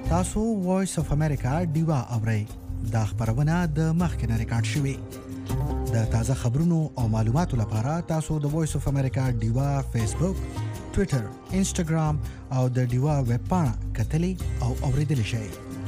تاسو وایس اف امریکا ډیوا اورئ دا خبرونه د مخکنه ریکارډ شوې د تازه خبرونو او معلوماتو لپاره تاسو د وایس اف امریکا ډیوا فیسبوک ټوئیټر انسټاګرام او د ډیوا ویب پاڼه کتلی او اوریدلی شئ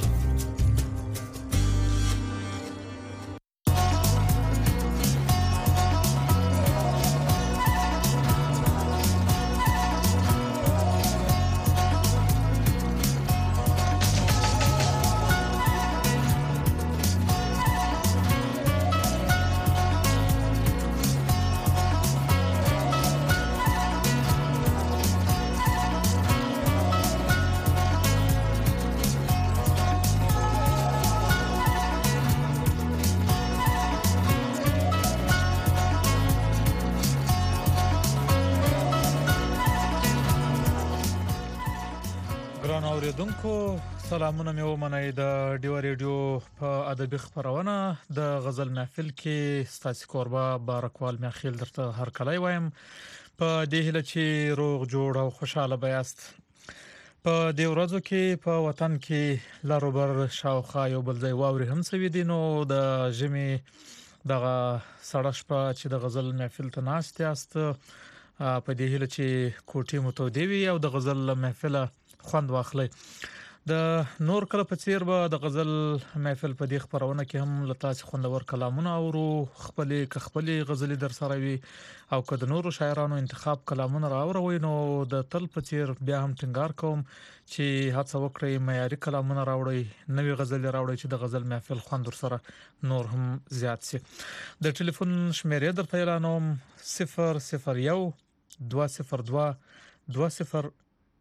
سلامونه مې ومنئ د ډیو ریډیو په ادبي خبرونه د غزل محفل کې ستاسو کوربه بارکوال میخیل درته هر کله وایم په دې هله چې روغ جوړ او خوشاله بیاست په دې ورځو کې په وطن کې لاروبر شاوخه یو بل ځای واوري هم سوي دي نو د ژمي دغه سړش په چې د غزل محفل ته ناشته است په دې هله چې کوټي متودوي او د غزل محفل خوند واخلي د نور کله په چیر به د غزل محفل په دې خبرونه کې هم لتاس خوندور کلامونه او خپل غزلي در سره وي او که د نورو شاعرانو انتخاب کلامونه راوړوي نو د تل په چیر بیا هم ټینګار کوم چې هڅه وکړئ معیاري کلامونه راوړئ نوې غزل راوړئ چې د غزل محفل خوند در سره نور هم زیات شي د ټلیفون شمیرې درته اعلانوم 001 202 20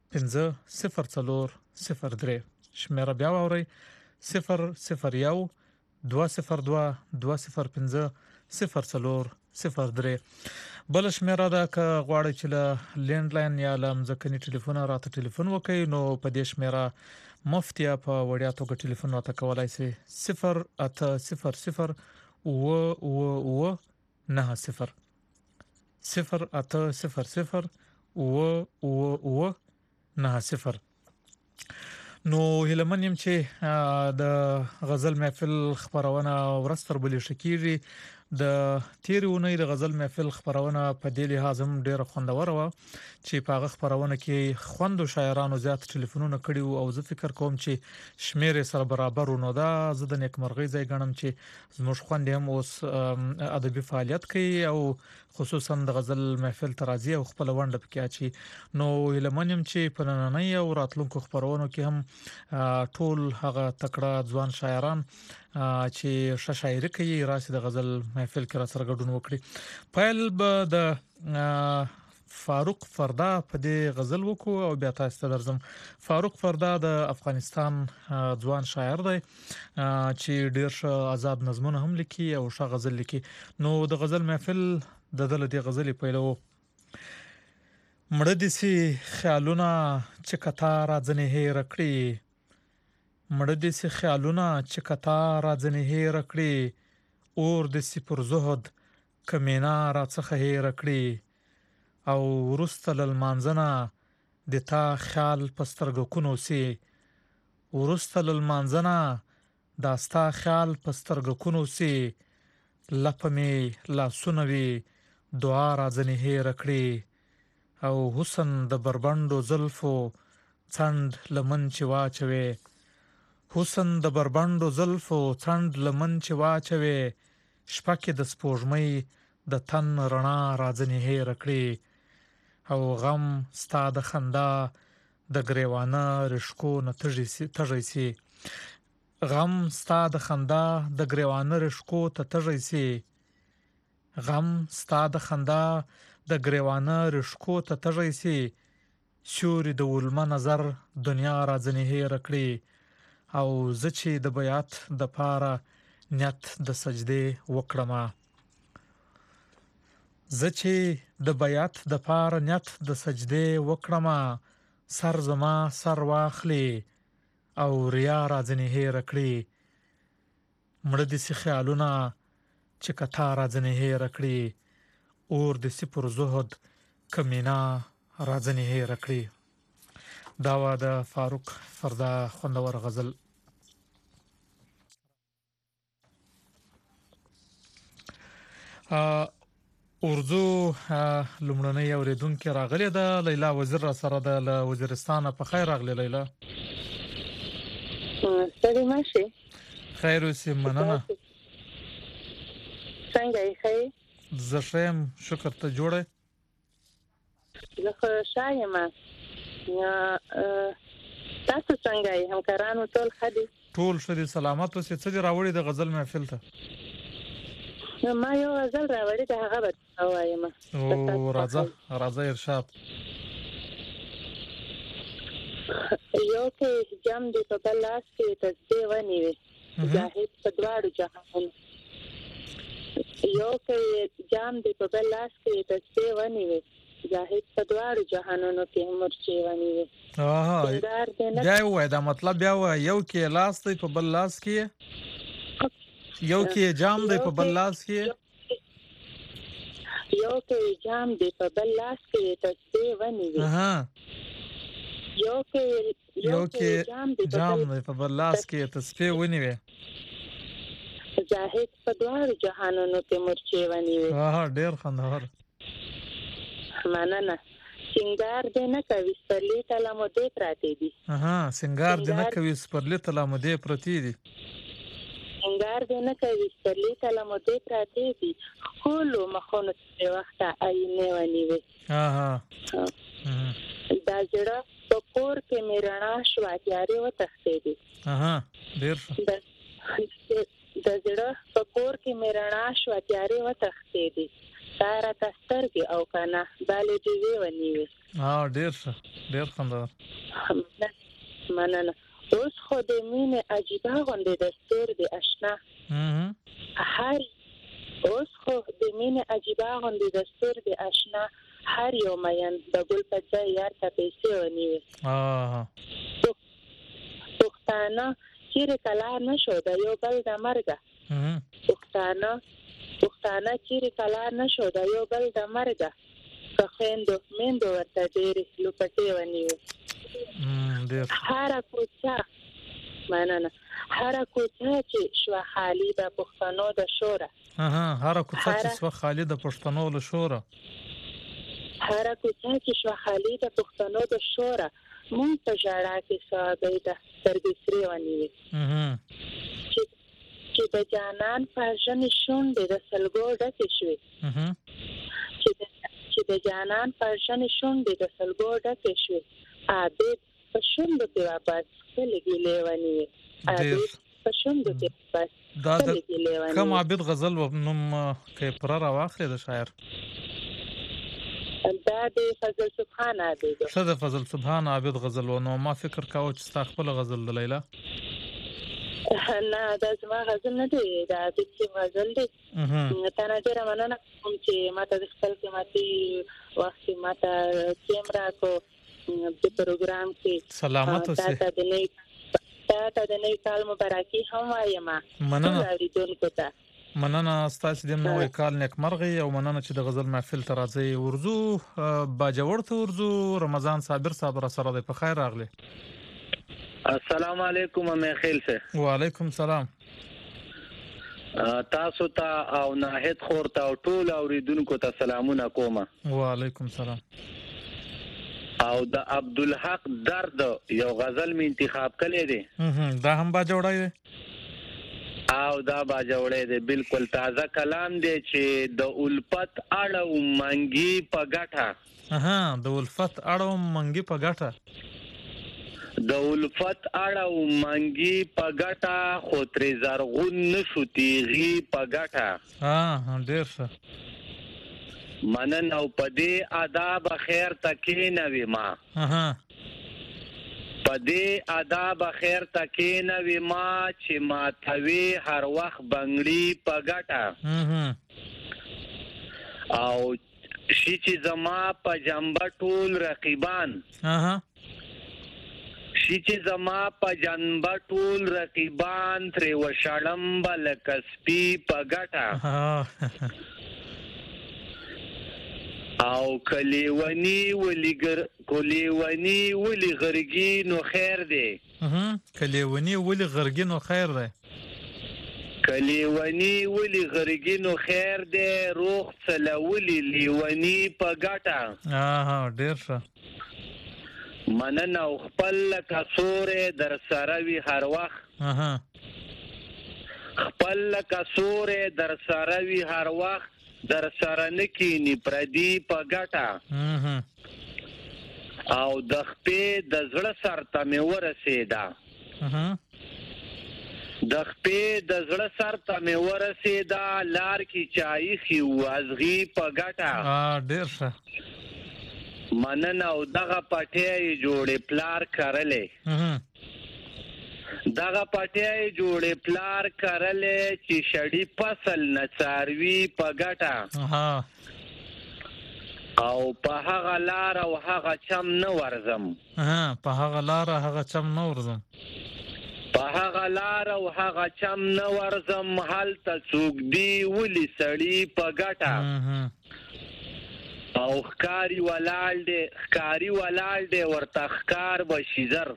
50403 شمیره بیا ووري 001 202 20500403 بل شمیره دا ک غواړی چې لینډلاین یا لمزکنی ټلیفون راته ټلیفون وکړي نو په دې شمیره مفتیا په وړیا توګه ټلیفون راته کولای شي 0800 و 90 0800 و 90 نو هلمن يم چې د غزل محفل خبرونه ورستر بلې شکیږي د تیرونی د غزل محفل خبرونه په دې لحاظ هم ډیره خوندور و چې په هغه خبرونه کې خوندو شاعرانو زیات ټلیفونونه کړي او زه فکر کوم چې شمیر سره برابر ونو دا زه د نیکمرغي ځای غنم چې زموږ خوند هم اوس ادبي فعالیت کوي او خصوصا د غزل محفل ترازی او خپل وند پکې اچي نو لمنیم چې په نننۍ او راتلونکو خبرونو کې هم ټول هغه تکړه ځوان شاعران چې شاعري کوي راشي د غزل محفل کې را سره ګډون وکړي پایل به د فاروق فردا په دې غزل وکړو او بیا تاسو ته درځم فاروق فردا د افغانستان ځوان شاعر دی چې ډیر آزاد نظمونه هم لیکي او ښه غزل لیکي نو د غزل محفل د دې غزلې پیلو مړه دي سي خیالونه چې کتا راځنه هېر کړی مړه دي سي خیالونه چې کتا راځنه هېر کړی اور د سي پر زهد کمینا را څخه هېر کړی او ورستل المانزنا د تا خیال پسترګو کونو سي ورستل المانزنا داستا خیال پسترګو کونو سي لپمه لا سنوي دعا راځنه هېر کړی او حسن د بربندو زلفو څند لمن چې واچوي حسن د بربندو زلفو څند لمن چې واچوي شپکه د سپوږمۍ د تن رڼا راځنه هېر کړی او غم ستا د خندا د غریوانه رشکو نه تږي سي غم ستا د خندا د غریوانه رشکو ته تږي سي غم ستا د خندا د غریوانه رشکو ته تږي سي شوري د ولما نظر دنیا راځنه هېر کړی او زچې د بیات د پاره نیت د سجده وکړما زچې د بیات د پاره نیت د سجده وکړما سر زما سر واخلي او ریا راځنه هېر کړی مړه دي سي خیالونه چې کتا راځنه هېر کړی اور د سي پر زهد کمینا راځنه هېر کړی دا و د فاروق فردا خوندور غزل. اردو لمړنۍ اوریدونکو راغلي ده لیلا وزیر را سره د وزیرستان په خیر راغلی لیلا. سلام ماشي. خیر اوسې مننه. څنګه یې خیر؟ زه ښیم شکر ته جوړه. زه خو شایم. تاسو څنګه یې همکارانو ټول ښه دي؟ ټول ښه دي سلامت اوسې. څه دي راوړي د غزل محفل ته؟ ما یو غزل راوړی د هغه به وایم. او راځه ارشاد. یو کې جام دی په بل لاس کې تسبیح ونیوي جاهد په دواړو جهانونو. یو کې جام دی په بل لاس کې تسبیح ونیوي جاهد په دواړو جهانونو کې مرچي ونیوي. بیا وای دا مطلب بیا وای یو کې لاس دی په بل لاس کې یو کې جام دی په بل لاس کې یو کې جام دی په بل لاس کې تسبیح ونیوي. یو کې جام دی په بل لاس کې تسبیح ونیوي جاهد په دواړو جهانونو کې مرچي ونیوي. ډیر خوندور. مننه. سنگار دې نه کوي سپرلی تلا مو دې پراته دي. سنگار دې نه کوي سپرلی تلا مو دې پراته دي. سنگار دې نه کوي سپرلی تلا مو دې پراته دي. خولو مخونو په وخت آینه ونیوي. دا زړه په کور کې میرنا شو اتیارې و تختې دي. ډیر د زړه په کور کې میرنا شو اتیارې و تختې دي. سارا تسترګي او کنه بالې دی ونیوي. ډیر خوندور. مننه. اوس خو د مینې عجیبه غوندې دستور دی آشنا. اوس خو د مینې عجیبه غوندې دستور دی آشنا. هر یو مین د ګل په ځای یار ته پیسې ونیوي. پښتانه چیرې کلا نشو د یو بل د مرګه. پښتانه چیرې کلا نشو د یو بل د مرګه. که خویندو میندو ورته ډېرې لوپټې ونیوي. هره کوڅه مننه هره کوڅه چې شوه خالي د پښتنو د شوره. هره کوڅه چې شوه خالي د پښتنو له شوره. هره کوڅه چې شوه خالي د پښتنو د شوره. مونږ په ژړا کې صحابې د سترګې سرې ونیوي. چې د جانان په ژنې شونډې د سلګو ډکې شوې. چې د جانان په ژنې شونډې د سلګو ډکې شوې. عابد په شونډو کې واپس خپلې ګیلې ونیوي. عابد په شونډو کې واپس خپلې ګیلې ونیوي. کوم عابد غزل نوم کې پر راواخلې د شاعر؟ دا د فضل سبحان عابد. څه د فضل سبحان عابد غزل و؟ نو ما فکر کاوه چې ستا خپل غزل د لیلا. نه دا زما غزل نه دی، دا عابد چې غزل دی. تانا ډېره مننه کوم چې ماته د خپل قیمتي وخت ماته ټیم راکو د پروګرام کې. سلامت اوسې. تا د نوي کال مبارکي هم وایم. مننه. اوریدونکو ته مننه ستاسو د نوې کال نیکمرغي او مننه چې د غزل محفل ته راځي. ورزو باجوړ ته ورزو رمضان صابر صاحب را سره د په خیر راغلی. السلام علیکم مې خیل سه. وعلیکم سلام. تاسو ته او ناهید خور ته او ټول اوریدونکو ته سلامونه کوم. وعلیکم سلام. او د عبدالحق درد یو غزل می انتخاب کړی دی. دا هم باجوړی دی. او دا باجوړی دی بالکل تازه کلام دی چې د الفت اړه منګي په ګټه. د الفت اړه منګي په ګټه. د الفت اړه منګي په ګټه خو ترې زرغون نشو تیغي په ګټه. ډیر ښه. منن او پدې آداب خیر تکې نوي ما. پدې آداب خیر تکې نوي ما چې ما توي هر وخت بنگړي په ګټه. او شي چې زما په جنبه ټول رقیبان. شي چې زما په جنبه ټول رقیبان ترې وشړم بلک سپي په ګټه. او کلیونی ولی غرګي نو خیر دی. کلیونی ولی غرګي نو خیر دی. کلیونی ولی غرګي نو خیر دی. روغ څلولي لیونی په ګټه. ډیر ښه. مننه او خپل کڅوره در سره وی هر وخت. خپل کڅوره در سره وی هر وخت. در سره نکینی پردی په ګټه. او د خپې د زړه سر ته مې ورسېده. د خپې د زړه سر ته مې ورسېده. لار کې چای خي وازغي په ګټه. ډیر ښه. مننه او دغه پټې جوړې پلار کرلې. دغه پټې جوړې پلار کرلې چې شړی فصل نڅاروي په ګټه. او په هغه لار او هغه چم نه ورزم. په هغه لار هغه چم نه ورزم. په هغه لار او هغه چم نه ورزم. هلته څوک دی ولي سړی په ګټه. او ښکاری ولاړ دی ورته ښکار بشي زر.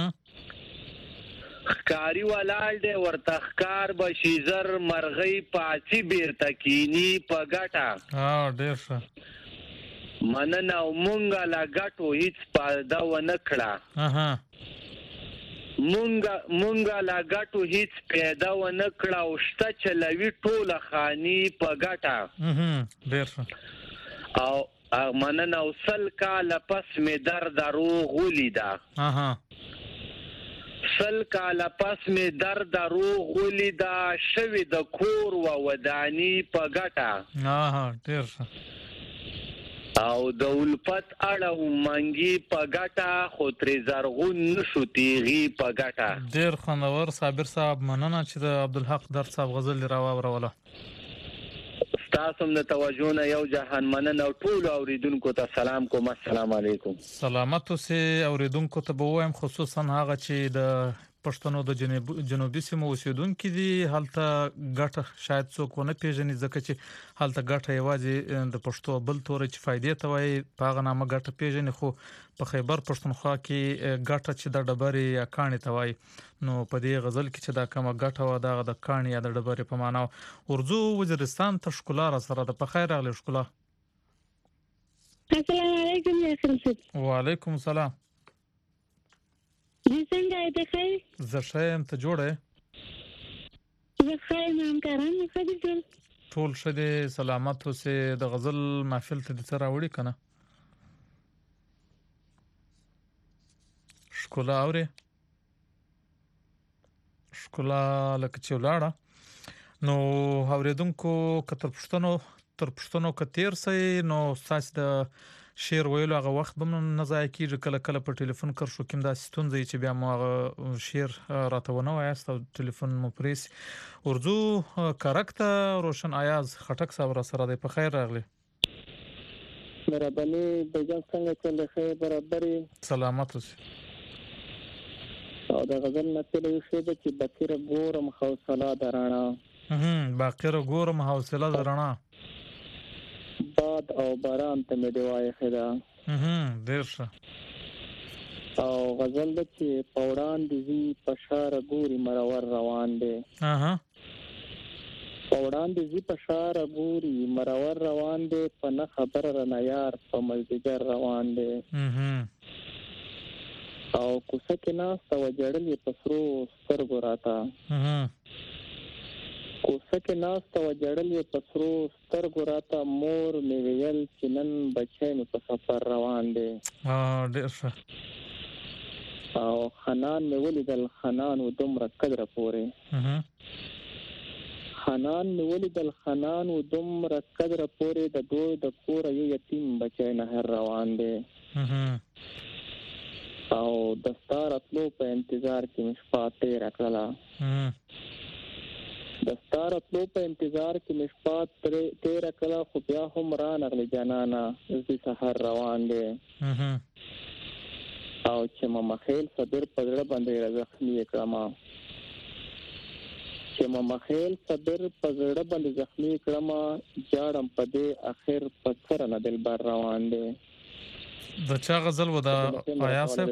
ښکاری ولاړ دی ورته ښکار بشي زر. مرغۍ پاڅي بیرته کینی په ګټه. ډیر ښه. مننه او مونږه لا ګټو هیڅ پایده ونه کړه. مونږه لا ګټو هیڅ پیدا ونه کړه. او شته چلوي ټوله خاني په ګټه. ډیر ښه. او مننه او سل کاله پس مې درد روغ ولیده. سل کاله پس مې درد روغ ولیده. شوي د کور و ودانی په ګټه. ډیر ښه. او د الفت اړه منګي په ګټه. خو ترې زرغون نشو تیغي په ګټه. ډیر خوندور صابر صاحب. مننه چې د عبدالحق درد صاحب غزل راوړله. تاسو هم د توجه نه یو جهان مننه. او ټول اوریدونکو ته سلام کوم. السلام علیکم. سلامت اوسئ. اوریدونکو ته به وایم خصوصا هغه چې د پښتنو د جنوبي سیمو اوسیدونکو دي هلته ګټه شاید څوک ونه پیژني ځکه چې هلته ګټه یوازې د پښتو بل تور چې فائدې ته وایي په هغه نامه ګټه پیژني. خو په خیبر پښتونخوا کې ګټه چې د ډبرې یا کاڼي ته وایي. نو په دې غزل کې چې دا کومه ګټه و دا د کاڼي یا د ډبرې په معنا. ورځو وزیرستان ته ښکلا را سره د په خیر راغلی ښکلا. السلام علیکم یا خرسد. وعلیکم السلام. څنګه یې ښه؟ زه ښه یم. ته جوړه یې؟ زه ښه یم. همکاران مې ښه دي ټول ښه دي. سلامت اوسئ. د غزل محفل ته دې څه راوړي که نه؟ ښکلا اورې؟ ښکلا لکه چې ولاړه. نو اورېدونکو که تر پوښتنو که تیر سئ نو ستاسې د شعر ویلو هغه وخت به نه ضایع کېږي. کله کله په ټلیفون کرښو کې هم داسې ستونزه چې بیا مو هغه شعر راته ونه وایاست او ټلیفون مو پرې سي. ورځو کرک ته روشن ایاز خټک صاحب را سره دی. په خیر راغلی. مرحبا بیجان څنګه چل ښه برابرې؟ سلامت اوسې. او د غزل نه تللی شی ده چې باقیره ګورم حوصله د رڼا. باقیره ګورم حوصله د رڼا. باد او باران ته مې دی وایخې ده. ډېر ښه. او غزل ده چې په وړاندې ځي په شاره ګوري مرور روان دی. په وړاندې ځي په شاره ګوري مرور روان دی. په نه خبره رانه یار په مازدیګر روان دی. او کوڅه کې ناسته وه جړل یې په سرو سترګو راته. کوڅه کې ناسته وه جړل یې په سرو سترګو راته. مور مې ویل چې نن بچی مې په سفر روان دی. ډېر ښه. او خنان مې ولیدل خنان و دومره قدره پورې. خنان مې ولیدل خنان و دومره قدره پورې. د دوی د کوره یو یتیم بچی نهر روان دی. او د ستا راتلو په انتظار کې مې شپه تېره کړله. د ستا راتلو په انتظار کې مې شپه تېره کړله. خو بیا هم رانغلې جانانه زه سحر روان دی. او چې مخیل صدر په زړه باندې را زخمي یې کړمه. چې مخیل صبر په زړه باندې زخمی کړم جاړم په دې اخر په سر نه دلبر روان دی. د چا غزل و دا آیا صاحب؟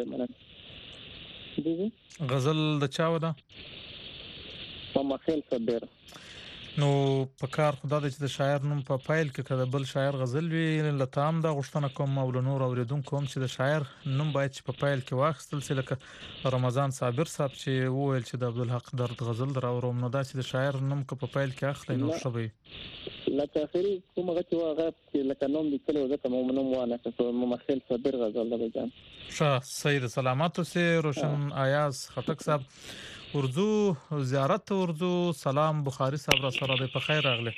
غزل د چا و دا؟ په مخیل صبر. نو په کار خدا د چې د شاعر نوم په فایل کې کړه بل شاعر غزل وی لته هم دا غوښتنه کوم او نور اوریدونکو هم چې د شاعر نوم باید چې په فایل کې واخیستل شي لکه رمضان صابر صاحب چې وویل چې د عبدالحق درد غزل دراوروم نو دا چې د شاعر نوم په فایل کې اخلي نو شوی لکه اخري کومه چې واغه چې لکه نوم لیکلو ځکه مو نوم وانه چې مخیل صبر غزل ده جان. ښه سید سلاماتو سے روشن آیاز خټک صاحب اردو زیارت اردو سلام بخاری صاحب را سره دی په خیر راغله.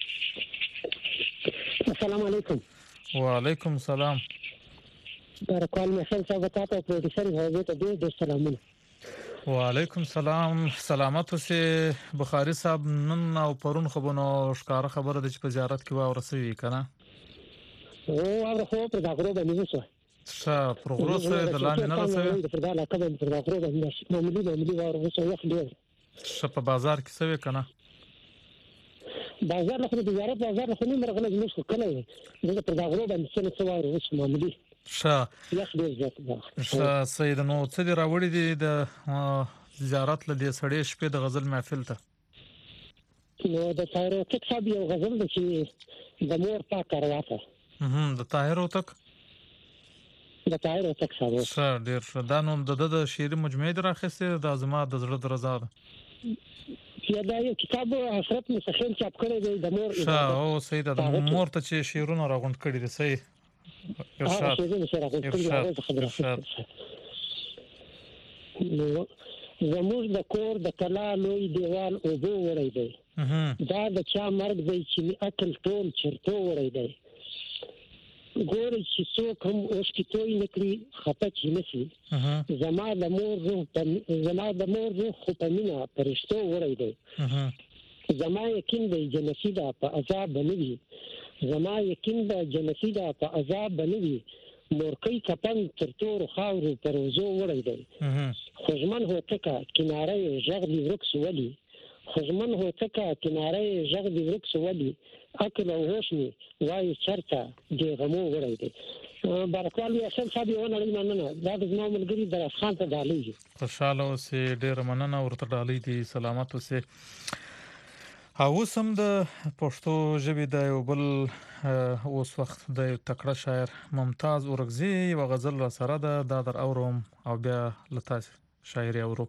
السلام علیکم. وعلیکم السلام. بارکال مشل صاحب ته پروډوسر هغه ته ډېر سلامونه. وعلیکم السلام. سلامت اوسه بخاری صاحب نن او پرون خبرونو ښکار خبره د چې په زیارت کې و ورسوي کنه. او خو په دغه باندې وسه. پروګرس د لاندې نه رسوي د فردا لا کبه د دغه باندې معمولی ورسوي یو خډیر. په بازار کې سوي کنه. بازار له د زیارت بازار له نه مرغله نشو کله د په دغه باندې څه څه ورسوي معمولی. یخ ډیر زیات ده. سید نو څه دی راوړی دی د زیارت له دې سړې شپې د غزل محفل ته؟ نو د طاهر وتک صاحب یو غزل د چې د مور پاک کارواته. د طاهر وتک د طاهر وتک صاحب ډیر ښه. دا نو د شعري مجموعه راخسته د ازما د زړه درزا ده. یا دا یو کتاب حسرت مسخین چاپ کړی دی د مور. او سید د مور ته چې شعرونه راغونډ کړي دي صحیح. زموږ د کور د کلا لوی دیوال اوبو وړی دی. دا د چا مرګ دی چې عقل ټول چرته وړی دی. ګوري چې څوک هم اوس کې توي نکړي خپه چې نشي. زما د مور روح خو په مینا پرشتو وړی دی. زما یقین دی جنتی دا په عذاب بنوي. زما یقین دا جنتی دا په عذاب بنوي. مورکۍ کپن تر تور خاورو پروزو وړی دی. خوږمن هوتکه کناره ژغ دی ورک سولي. خوږمن هوتکه کناره ژغ دی ورک سولي. عقل او هوش می وای چرته دی غمو وړی دی. بارکوال یې اصل صاحب یو نه مننه دا د نوم ملګری در خان ته ډالۍ. خوشاله اوسه ډیر مننه ورته ډالۍ دي. سلامت اوسه. او سم د پښتو ژبې د یو بل اوس وخت د تکړه شاعر ممتاز اورغزي یو غزل را سره ده در اوروم او بیا لتاس شاعري اورو.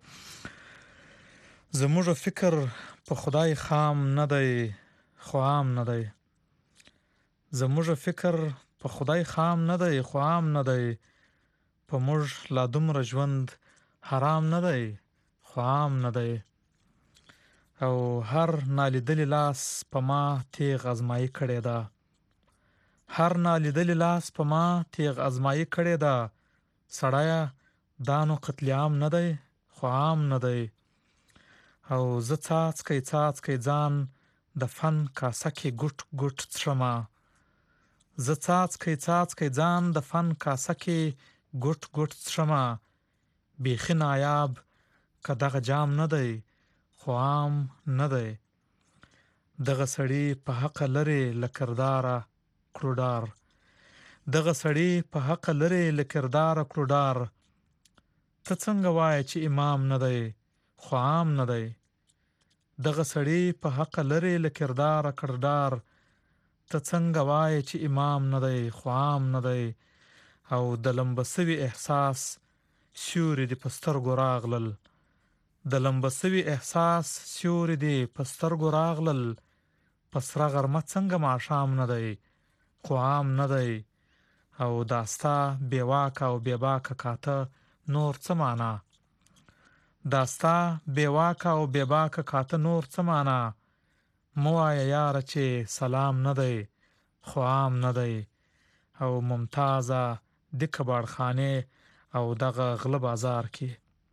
زموږ فکر په خدای خام نه دی خو عام نه دی. زموږ فکر په خدای خام نه دی خو عام نه دی. په موږ لا دومره ژوند حرام نه دی خو عام نه دی. او هر نالیدلی لاس په ما تیغ ازمایي کړی ده. هر نالیدلی لاس په ما تیغ ازمایي کړی ده. سړیه دا نو قتل عام نه دی خو عام نه دی. او زه څاڅکی ځان د فن کاسه کې ګوټ ګوټ څښمه. زه څاڅکی ځان د فن کاسه کې ګوټ ګوټ څښمه. بیخي نایاب که دغه جام نه دی خو عام نه دی. دغه سړی په حق لري لکردار کړودار. دغه سړی په حق لري لکردار کړودار. ته څنګه وای چې امام نه دی خو عام نه دی. دغه سړی په حق لري لکردار کړودار. ته څنګه وای چې امام نه دی خو عام نه دی. او د لمبسوي احساس سیوري د پسترګو راغلل. د لمبسوي احساس سیوري دی پسترګو راغلل. پسره غرمه څنګه ماښام نه دی خو عام نه دی. او داستا بیواکه او بیباکه کاته نور څه معنا. داستا بیواکه او بیباکه کاته نور څه معنا. موایا یاره چې سلام نه دی خو عام نه دی. او ممتازه د کباړخانه او دغه غله بازار کې.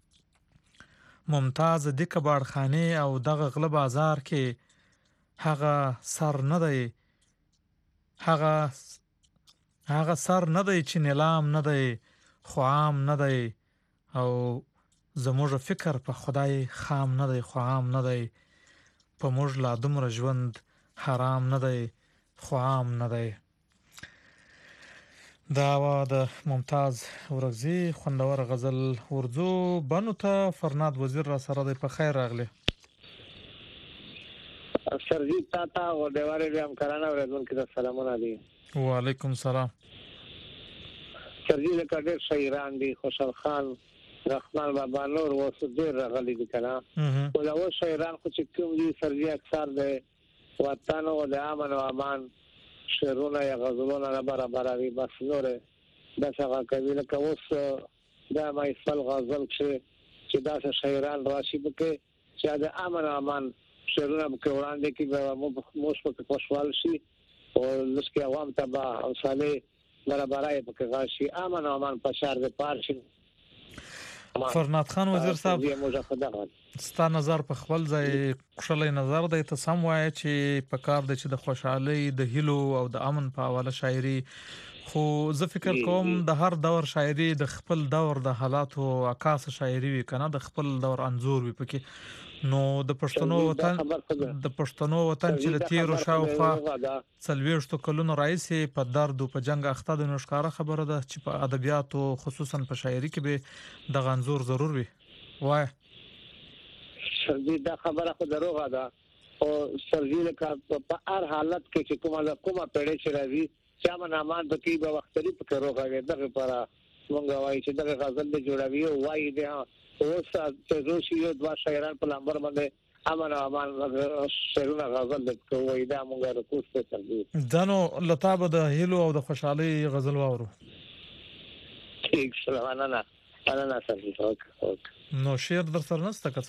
ممتاز د کباړخانه او دغه غله بازار کې. هغه سر نه دی هغه سر نه دی چې نیلام نه دی خو عام نه دی. او زموږ فکر په خدای خام نه دی خو عام نه دی. په موږ لا دومره ژوند حرام نه دی خو عام نه دی. دا وا د ممتاز ورغزي خوندور غزل ورځو بنو ته فرناد وزیر را سره د په خیر راغلی. سرجی تا او دیواره هم کرانا ورزون کې سلامونه دي. وعلیکم السلام. سرجی د کډر شاعران دي خوشحال خان رحمان بابا نور وسدیر راغلي دي کنه. او دا و شاعران خو چې کوم دي سرجی اکثر د وطن او د امن او امان شعرونه یا غزلونه نه برابر وي بس نور د څنګه کوي لکه اوس دا مایفل غزل چې دا شاعران راشي بکې چې د امن او امان شعرونه په وړاندې کې به موږ په خوشحال شي او لکه عوام ته به اوساله برابرای په غاشي امن او امان په شهر د پارشي. فرناد خان وزیر صاحب ستا نظر په خپل ځای کښلې نظر دی ته سم وایي چې په کار دی چې د خوشحالي د هیلو او د امن په حواله شاعري خو زه فکر کوم د هر دور شاعري د خپل دور د حالاتو عکاس شاعري وي کنه د خپل دور انزور وي پکې نو د پښتنو وطن چې لتیرو شاوخوا 40 کلونو راځي په درد او په جنگ اخته د نشکاره خبره ده چې په ادبیاتو خصوصا په شاعري کې به د غنزور ضرور وي وای سرجی دا خبره خو دروغه ده او سرجی لکه په هر حالت کې چې کومه پیړې چې راځي چې امن امان د کې به وختري په روغه دغه لپاره مونږ وایي چې دغه غزل د جوړوي او وایي ده اوس چې روشي یو دوا شاعران په لمبر باندې امن او امان شعرونه غزل د کوي دا مونږه رکوس ته ترځي دانو لطاب د هیلو او د خوشحالي غزل واورو. ٹھیک سلام انا سرجی نو شعر در سره نسته که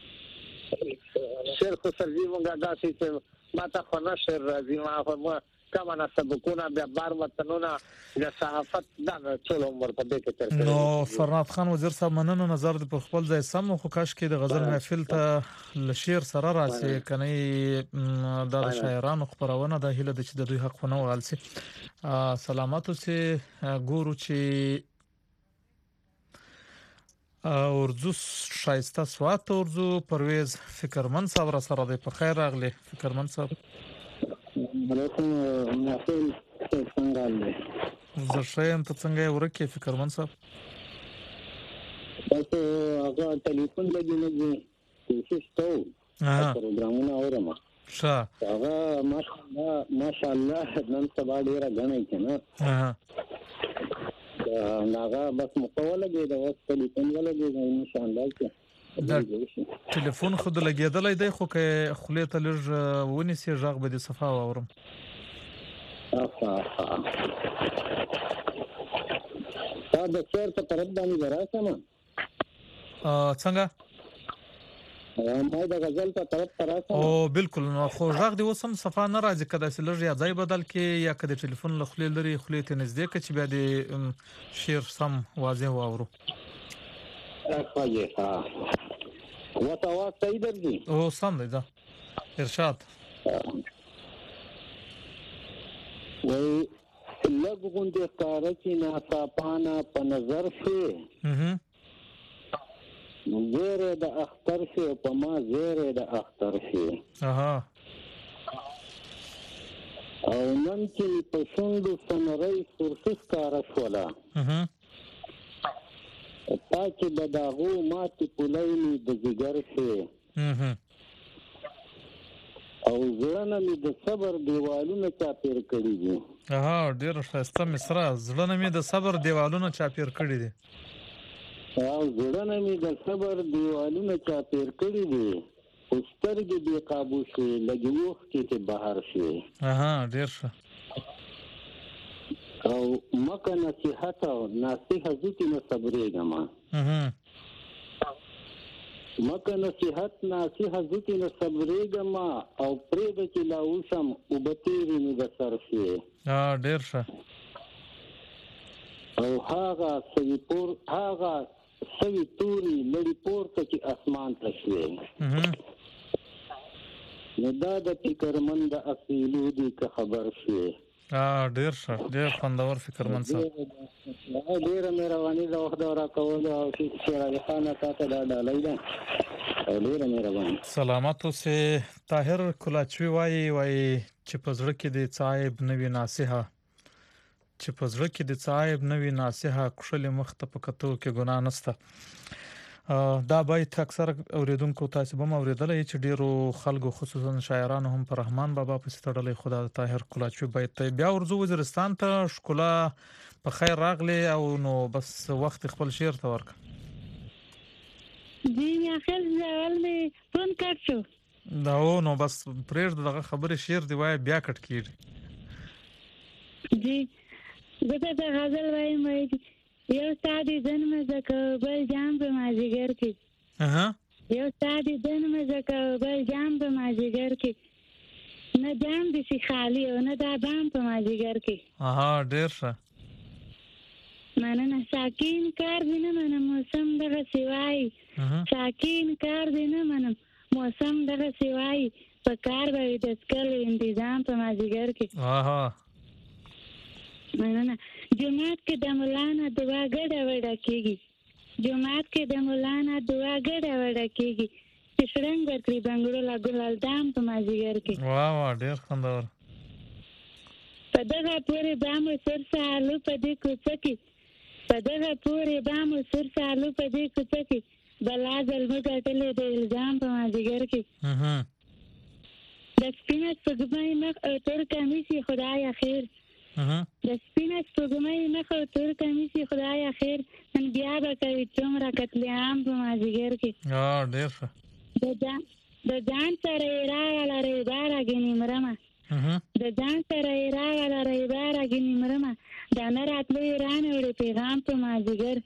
څنګه شعر خو سرجی مونږه دا چې ما ته خو نه شعر راځي ما کما نسبکونه بیا بار وطنونه د صحافت دا ټول عمر په دې کې تر نو فرناد خان وزیر صاحب مننه نظر د خپل ځای سم خو کاش کې د غزل محفل ته لشیر سره راسي کني د شاعرانو خبرونه د هله د چې د دوی حق نه وغالسي سلاماتو سي ګورو چې ورزو شایسته سوات ورزو پرویز فکرمن صاحب را سره د په خیر راغلی فکرمن صاحب علیکم محفل څنګه راغلی زه شایم ته څنګه ورکه فکرمن صاحب تاسو هغه ټلیفون لګی نه کوشش کوو پروګرامونه اورم هغه ماشاءالله نن سبا ډیره غنۍ کنه هغه بس مقوله دی د وخت ټلیفون ولګي ان شاء الله دا ټلیفون خود لګیدلای دی خو که خلیه ته لږ ونیسي ژغ به د صفا واورم دا د شعر په طرف باندې راځم څنګه ما د غزل په طرف راځم او بالکل نو خو ژغ دی وسم صفا نه راځي کده چې لږ یا ځای بدل کې یا کده ټلیفون له خلیه لري خلیه ته نږدې کې چې بیا د شعر سم واضح واورو وتاوا صحیح درځي او سم دی دا ارشاد وای لږ غونډه ښکارا چې ناڅاپانه په نظر شي زیره د اختر شي په ما زیره د اختر شي او نن چې په شونډو سنري سرخ کار شولا پاکي بداغو ماتي پولایي د جګر شي او زړه مې د صبر دیوالونه چاپیر کړی دي ډیر ښایسته مصرا زړه مې د صبر دیوالونه چاپیر کړی دي او زړه مې د صبر دیوالونه چاپیر کړی دي سترګې بې قابو شي لږ وخت کې بهر شي ډیر ښه او مکه نصیحت او نصیحت دې نه صبرېږم مکه نصیحت دې نه صبرېږم او پرې د چې لا اوسم او بتیری نه د سر شي ډیر ښه او هغه سوي توري لړي پورته چې اسمان ته شي نو دا د فکرمند اصیلو دي که خبر شي ډیر ښه ډیر خوندور فکرمن صاحب ډیر مهرباني د وخت را کول او چې راځه نه تاسو دا ډالۍ ده ډیر مهربان. سلامت اوسه. طاهر کلاچوي وای چې پزړه کې د صاحب نوی نصيحه چې پزړه کې د صاحب نوی نصيحه کښل مخته پکتو کې ګناه نشته. دا بیت اکثر اوریدونکو تاسو به اوریدلې چې ډیرو خلکو خصوصا شاعرانو هم پر رحمان بابا په ستړلې خدا طاهر کلاچوي بیت بیا ورزو وزیرستان ته شکولا په خیر راغلی او نو بس وخت خپل شعر ته ورک. جی یا خیر ځول می فون کړو نو بس پرېږ دغه خبره شعر دی وای بیا کټ کیږي. جی دغه د غزل وای مې یو ساده جنم زکه بل جام په ماجیګر کې یو ساده جنم زکه بل جام په ماجیګر کې نه جام دي شي خالی او نه دا بام په ماجیګر کې. ډیر ښه. مننه. ساکین کار دی نه منم موسم دغه سیوای ساکین کار دی نه منم موسم دغه سیوای په کار به د سکل انتظام په ماجیګر کې. مننه. جمعات کې د مولانا دعا ګډه وډه کیږي جمعات کې د مولانا دعا ګډه وډه کیږي چې شرنګ ورکړي بنګړو لا ګلال دام په ماجیګر کې. واه ډیر خوندور. په دغه پورې بامو سر سالو په دې کوڅه کې په دغه پورې بامو سر سالو په دې کوڅه کې بلا ظلم ګټلې د الزام په ماجیګر کې. د سپینه سپوږمۍ مخ او تور کمیسي خدای خیر د سپینه سپوږمۍ مخ او تور کمیسي خدای خیر نن بیا به کوي څومره قتل عام په ماجیګر کې. ډیر ښه. د ځان سره راغله ریباره ګنې مرمه د ځان سره راغله ریباره ګنې مرمه دا نه راتلو ایران وړي پیغام په ماجیګر.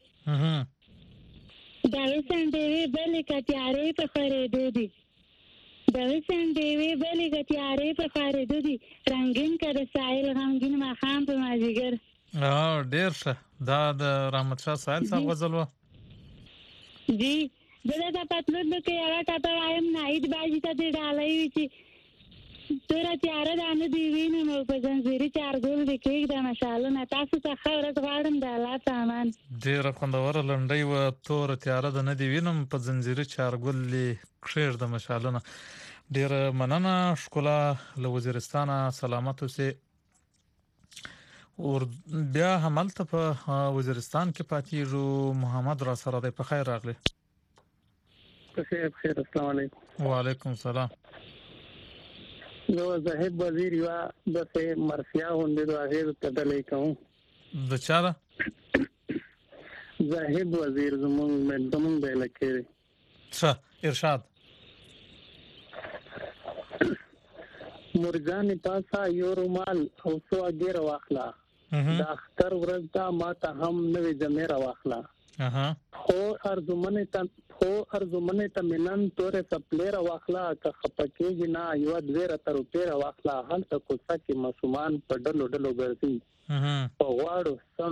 دا وسنډېوې بلې کتیارې په خورېدو دي دا وسنډېوې بلې کتیارې په خورېدو دي رنګین که د ساحل غمګین ماښام په ماجیګر. ډیر ښه. دا د رحمت شاه ساحل صاحب غزل و. جی زه د پتلون کې یوه ټپه وایم ناهید باجي ته دې ډالۍ وي چې توره تیاره دا نه دي وینم او په زنځیري چارګل دې کېږده مشالونه. تاسو ته ښه ورځ غواړم د الله په امان. ډېره خوندوره لنډۍ وه. توره تیاره ده نه دي وینم په زنځیري چارګل دې کښېږده مشالونه. ډېره مننه ښکلا له وزیرستانه. سلامت اوسې. بیا هملته په وزیرستان کې پاتېږو. محمد را سره دی. په خیر راغلی. بخیر. السلام علیکم. وعلیکم السلام. نو زاهد وزیر یو د مرثیا غونډې د هغه تدلې کوم. د چا ده؟ زاهد وزیر زمون د لکه څه ارشاد مرجان پاسا یو رومال او سو اګیر واخلا د اختر ورځ دا ما ته هم نوې جمعه واخلا. خو ارزمنه ته منن تورې سپلیر واخلا که خپکیږي نه یو دویره تر پیره واخلا. هلته کوڅه کې مسلمان په ډلو ډلو ګرځي په غواړو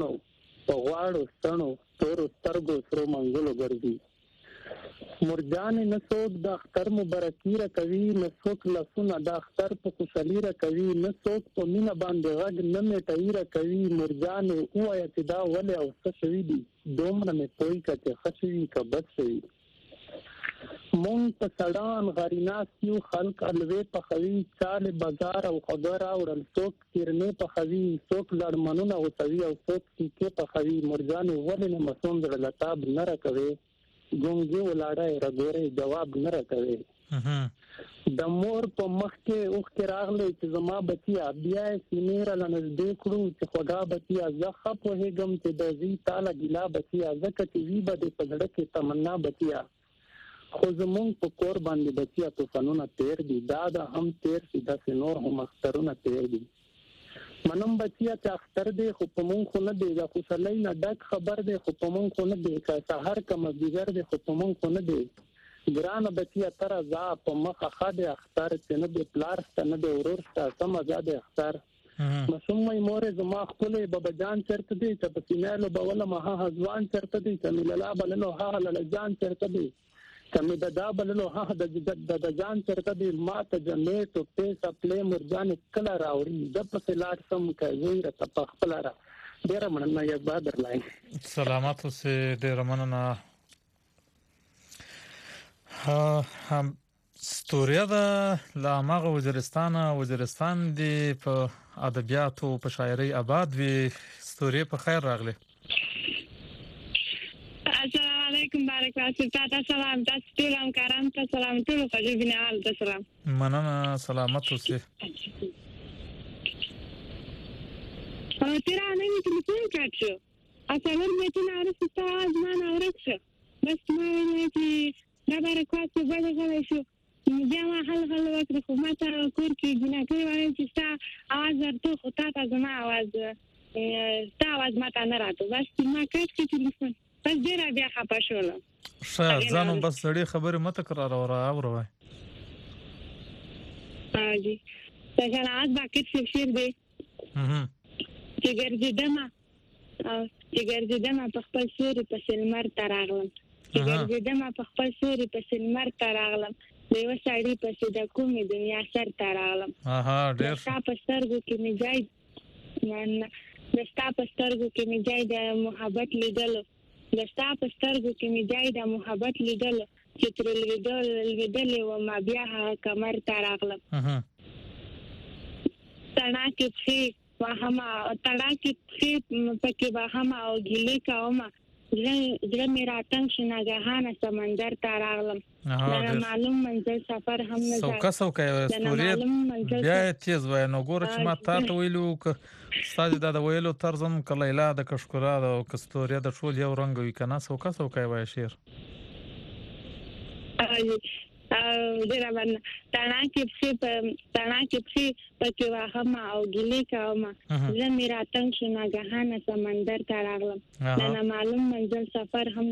ستنو تور سترګو سرو منګلو ګرځي. مرجان نسوک د اختر مبارکي را کوي نسوک لسونه د اختر په خوشالي را کوي نسوک په مینه باندې غږ نه میټي را کوي. مرجان وايي چې دا ولې او څه شوي دي دومره مې پوي کته خشوي که بد شوي. مونږ په سړان غریناس یو خلک الوی په خوي چال بازار او خبر اورل څوک تیرنه په خوي څوک لړمنونه غوسوي او څوک کې په خوي. مرجان ولې نه مسوم د لتاب نه را کوي ګونګي ولاړای رګوري جواب نه راکوي. د مور په مخ کې اوخ کې راغلی چې زما بچیا بیا سینېره لنږدې کړو چې خدا بچیا زه ښه پوهېږم چې د زی تاله ګیلا بچیا ځکه چې وي به دې په زړه کې تمنا بچیا خو زمونږ په کور باندې بچیا طوفانونه تیر دي دا هم تیر شي داسې نور هم اخترونه تیر دي. منم بچیا چې اختر دی خو په مونږ خو نه دی د خوشحالۍ نه ډک خبر دی خو په مونږ خو نه دی که سهار که مازدیګر دی خو په مونږ خو نه دی. ګرانه بچیا تره ځه په مخه ښه دی اختر چې نه دی پلار شته نه دی ورور شته څه مزه دی اختر. ماشوم مې مورې زما ښکلی بابا جان چېرته دی چې په سینه لوبولم هغه ځوان چېرته دی که مې لالا بللو هغه لالا جان چېرته دی که مې دا بللو هغه د جان چېرته دی. ما ته جمعې ټوپې څپلې مرجانې کله راوړي زه پسې لاړ شم که زوی راته په خپله را. ډېره مننه یک بار درلایم. سلامت اوسې. ډېره مننه. هم ستوریا د لامغه وزیرستان دی په ادبیاتو په شاعرۍ آباد وی ستوري په خیر راغله. السلام علیکم بارکات تاسو سلام تاسو ټول همکاران ته سلام ټول فجبینال ته سلام مننه سلامت اوسئ. تیرا نه ټلیفون کاټو اصل ورته نه ارسته ځان اورښه بس ما نه چې دا بارکات په بل غوښه شو بیا ما حل وکړ خو ما ته کور کې جنکې وایي چې تا आवाज ورته خو تا زما आवाज تا आवाज ما ته نه راته بس ما کټ کې ټلیفون بس ډیر بیا خپه شول. ځانو بس سړی خبره مت تکرار اوروي. جی څنګه आवाज باکټ شیر دی. چې ګرځیدم په خپل سوري په سلمر تراغلم دیو ساړي په سیده کومې دنیا سر تراغلم. ډېر ستا په سترګو کې می ځای د محبت لیدلو چې تر لویدلې و ما بیا کمر تراغلم. تڼاکې پښې پکې وهمه او ګیلې کومه زړه مې راتنګ شو ناګهانه سمندر ته راغلم. دا معلوم منزل سفر هم نه څوکه بیا تیز وای نو ګوره چې ما تاسو ویلو ک ستاسو د ویلو طرزم کلیلا د کشکورا د کستوریا د ټول یو رنگ وی کنه څوکه وای شعر ډیره باندې تڼاکې پکې وهمه او ګیلې کومه زه مې راتنګ شو ناګهانه سمندر ته راغلم. دا نامعلوم منزل سفر هم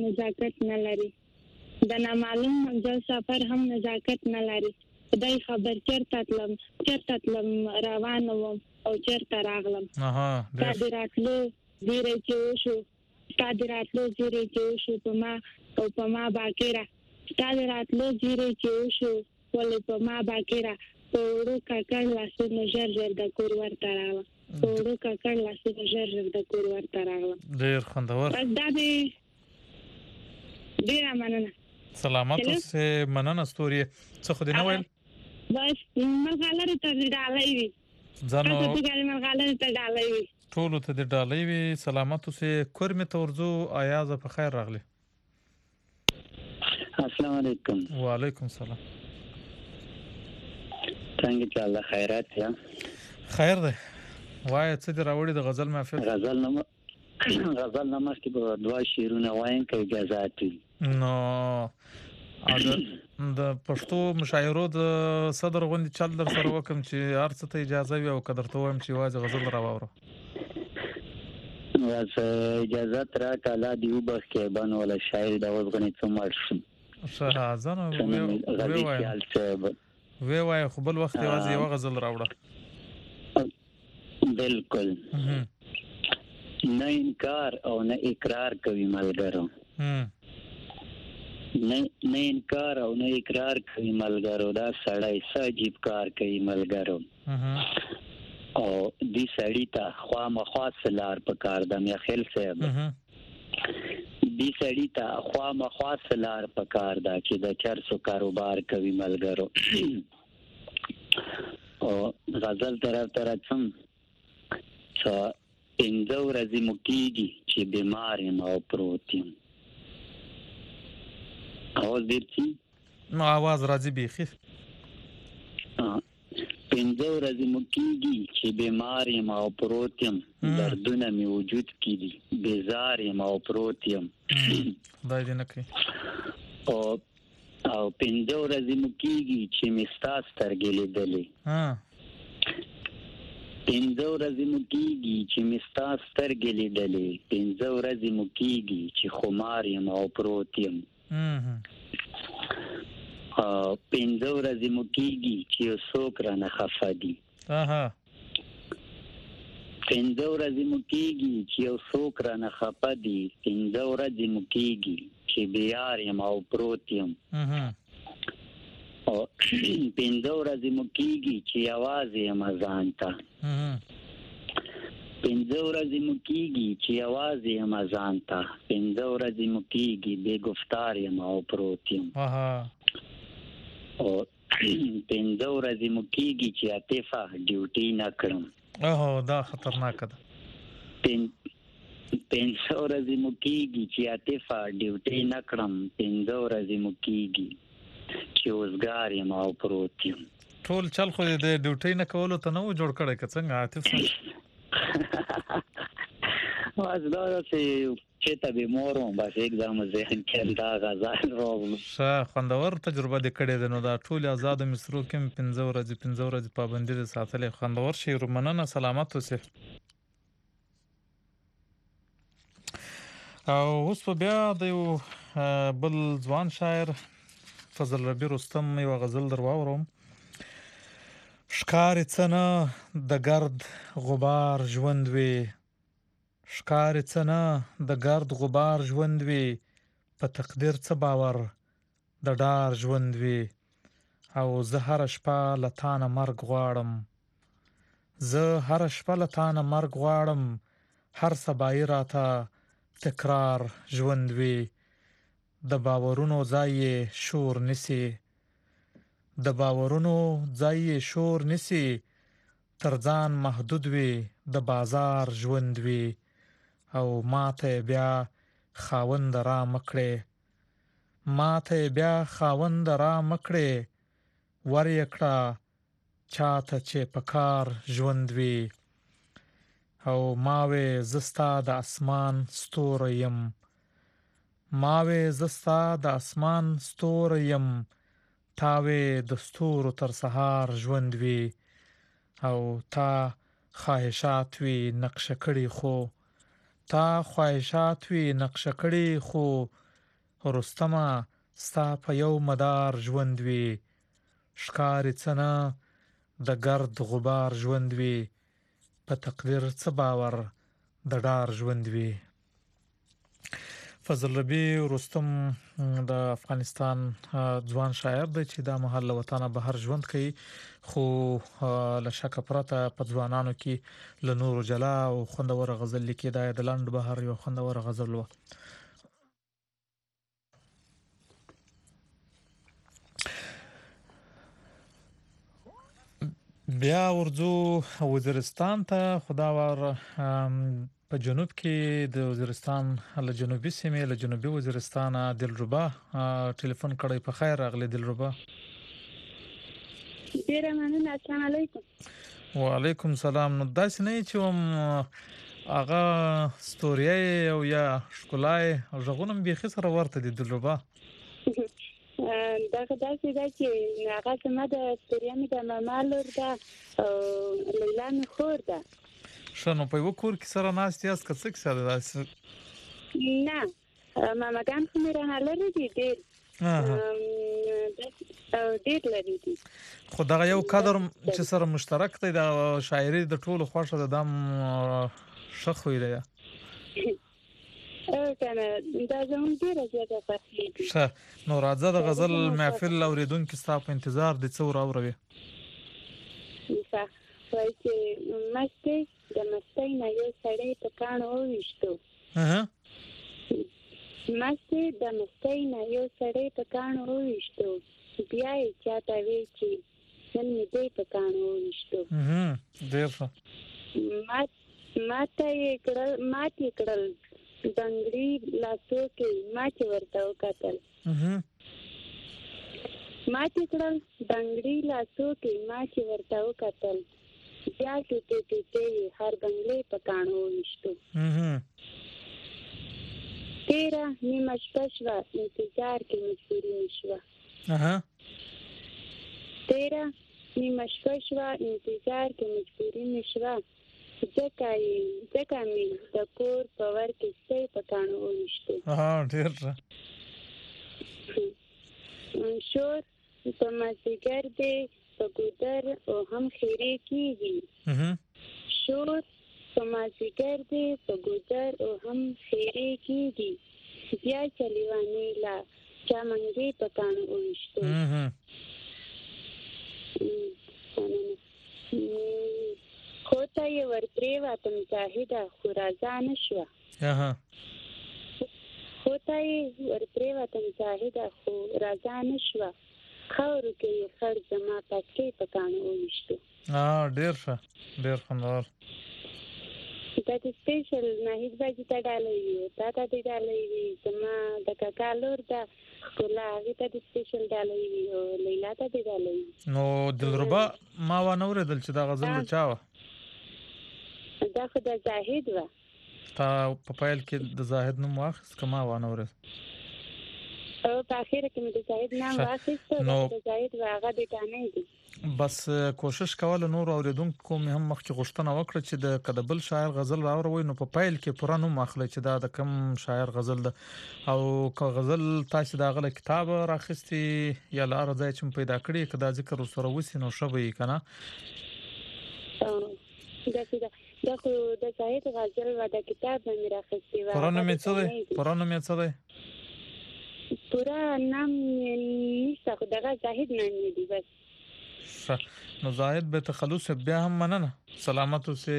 نزاکت نه لري. خدای خبر چرته تلم روان وم او چرته راغلم. تا دې راتلو زیری چې وشو په ما باکره ستاسو راتلو زیری چې وشو ولې په ما باکره په ورو کاکړ لاسونه ژر د کور ورته راغلم. ډېر خوندور. دا دې ډېر مننه. سلامت اوسه. مننه ستوري څه خو دې نه ویل بس ملغلره ته ډالۍ وي ځانو ملغلره ته ډالۍ وي ټول ته دې ډالۍ وي. سلامت اوسه. کورمه تورزو آیاز په خیر راغله. السلام علیکم. وعلیکم السلام. څنګه چې الله خیرات یا خیر ده. وای څه دې راوړي د غزل محفل؟ غزل نامه کې به دوا شعرونه وایم که اجازه اتی نو د پښتو مشاعرو د صدر غوندي چل در سره وکم چې هر څه ته اجازه وي او قدر ته وایم چې واځي غزل راوړو. واسه اجازه تر کاله دی وبخ کې باندې ولا شاعر دا وزغنی څو مرشم ځانو وی وای خو بل وخت واځي یو غزل راوړه. بالکل نه انکار او نه اقرار کوي ملګرو. نه انکار او نه اقرار کوي ملګرو. دا سړی عجیب کار کوي ملګرو. او دې سړی ته خامخا سلار پکار د مې خیل صاحب دې سړی ته خامخا سلار پکار دا چې د چرسو کاروبار کوي ملګرو. او غزل طرف څم پنځه ورځې مو کېږي چې بیمار یم او پروت یم. اواز ډېر څه نو आवाज راځي بیخي. پنځه ورځې مو کېږي چې بیمار یم او پروت یم. دردونه مې وجود کې دي بیزار یم او پروت یم. خدای دې نه کړي. او پنځه ورځې مو کېږي چې مې ستا سترګې لیدلې. پنځه ورځې مو کېږي چې مې ستا سترګې لیدلې. پنځه ورځې مو کېږي چې خمار یم او پروت یم. پنځه ورځې مو کېږي چې یو څوک رانه خفه دي. پنځه ورځې مو کېږي چې یو څوک رانه خفه دي. پنځه ورځې مو کېږي چې بیار یم او پروت یم. او پنځه ورځې مو کېږي چې یوازې یم ځان ته. پنځه ورځې مو کېږي چې یوازې یم ځان ته. پنځه ورځې مو کېږي بې گفتار یم او پروت یم. او 15 ورځې مو کېږي چې عاطفه ډیوټي نه کړم. دا خطرناک ده. 15 ورځې مو کېږي چې عاطفه ډیوټي نه کړم. 15 ورځې مو کېږي چې اوسګار یم او پروت یم. ټول چل خو د ډیوټي نه کولو ته نو جوړ کړی که څنګه عاطفه؟ واسدا چې ته به مورم بس اگزام ذهن کې دا غزل راوړم. خوندور تجربه دې کړې ده. نو دا ټول آزاد مصرو کې 15 ورځې پابندي دې ساتلې. خوندور شعر. مننه، سلامت اوسې. او اوس په بیا د یو بل ځوان شاعر فضل ربی رستم یو غزل در واورم. ښکاري څه نه د ګرد غبار ژوند وي، ښکاري څه نه د ګرد غبار ژوند وي، په تقدیر څه باور د ډار ژوند وي. او زه هره شپه له تا نه مرګ غواړم، زه هره شپه له تا نه مرګ غواړم، هر سبا یې راته تکرار ژوند وي. د باورونو ځای یې شور نیسي، د باورونو ځای یې شور نیسي، تر ځان محدود وي د بازار ژوند وي. او ماته بیا خاوند را مکړې، ماته بیا خاوند را مکړې، ور یې کړه چاته چې په کار ژوند وي. او ماوې زه ستا د اسمان ستوری یم، ماوې زه ستا د اسمان ستوری یم، تاوې د ستورو تر سهار ژوند وي. او تا خواهشات وي نقشه کړي خو، تا خواهشات وي نقشه کړي خو، رستمه ستا په یو مدار ژوند وي. ښکاري څه نه د ګرد غبار ژوند وي، په تقدیر څه باور د ډار ژوند وي. فضل ربی رستم د افغانستان ځوان شاعر دی چې دا مهال له وطنه بهر ژوند کوي، خو له شکه پرته په ځوانانو کې له نورو جلا او خوندوره غزل لیکي. دا د لنډ بهر یو خوندوره غزل و. بیا ورځو وزیرستان ته. خداوار په جنوب کې د وزیرستان له جنوبي سیمې له جنوبي وزیرستان دلربا ټلیفون کړی. په خیر راغلی دلربا. ډیره مننه. السلام علیکم. وعلیکم سلام. نو داسې نه چې هغه ستوریه او یا ښکلای غږونه بیخي سره ورته دي دلربا. دا داسې ده چې هغه زما د ستوریا مې د ماما لور ده او لیلا مې خور ده. ښه، نو په یوه کور کې سره ناست یاست که څه کیسه ده داسې؟ نه، ماماګان خو مې رانه لرې دي ډېر لرې دي. خو دغه یو قدر چې سره مشترک دی د شاعري د ټولو خوښه ده، دا ښه خوی دی. کنه دا زموږ ډېره زیاته خوښېږي. ښه، نو راځه د غزل محفل اورېدونکي ستا په انتظار دي، څه وراوروي؟ ښه، وایي چې مستې د مستۍ نه یو سړی په کاڼو وویشتو. مستې د مستۍ نه یو سړی په کاڼو وویشتو، بیا یې چاته وی چې نن مې دی په کاڼو وویشتو. ډېر ښه. ماته یې کړل دنګړي لاسو کې، ما چې ورته وکتل. ما چې کړل دنګړي لاسو کې، ما چې ورته وکتل، بیا ټوټې ټوټې هر بنګلې په کاڼو وویشتو. تیره نیمه شپه شوه، انتظار کې مجبوري مې شوه. تیره نیمه شپه شوه، انتظار کې مجبوري مې شوه، ځکه مې د کور په ور کې سپی په کاڼو وویشتو. ډېر ښه. شور په مازدیګر دی په ګودر او هم خیرې کېږي. شور په مازدیګر دی په ګودر او هم خیرې کېږي، بیا چې لیوانې لا چا منګې په کاڼو وویشتو. خو ته یې ورپرېوتم زاهده خو راضا نه شوه. خو ته یې ورپرېوتم زاهده خو راضا نه شوه، خاورو کې خړ زما پکې پکانو وشتو ډیر ښه ډیر خوندور دا د سپیشل ناهید باجی ته ډالۍ وي دا ته ډالۍ وي زما د کاکالور دا ټوله هغه ته د سپیشل ډالۍ وي او لیلا ته ډالۍ نو دلربا ما وانه اوریدل چې دا غزل چا و دا خو د زاهد و تا په پایل کې د زاهد نوم واخیست کما وانه اورید او په اخر کې مې د زاهد نام واخیست نو د زاهد واغه د ټانې دي بس کوشش کوله نور اوریدونکو مې هم مخکې غوښتنه وکړه چې د کدبل شاعر غزل راوړوي نو په پایل کې پوره نوم اخلي چې دا د کم شاعر غزل ده او که غزل تاسو دا غل کتاب راخستي یا لار ځای چې پیدا کړی کدا ذکر سره وسی نو شوي کنه دا خو د زاهد غزل و د کتاب مې راخستي و پرانه مې څه ده پورا نام نشته خو دغه زاهد نام دی بس نو زاهد به تخلص بیا هم مننه سلامت اوسه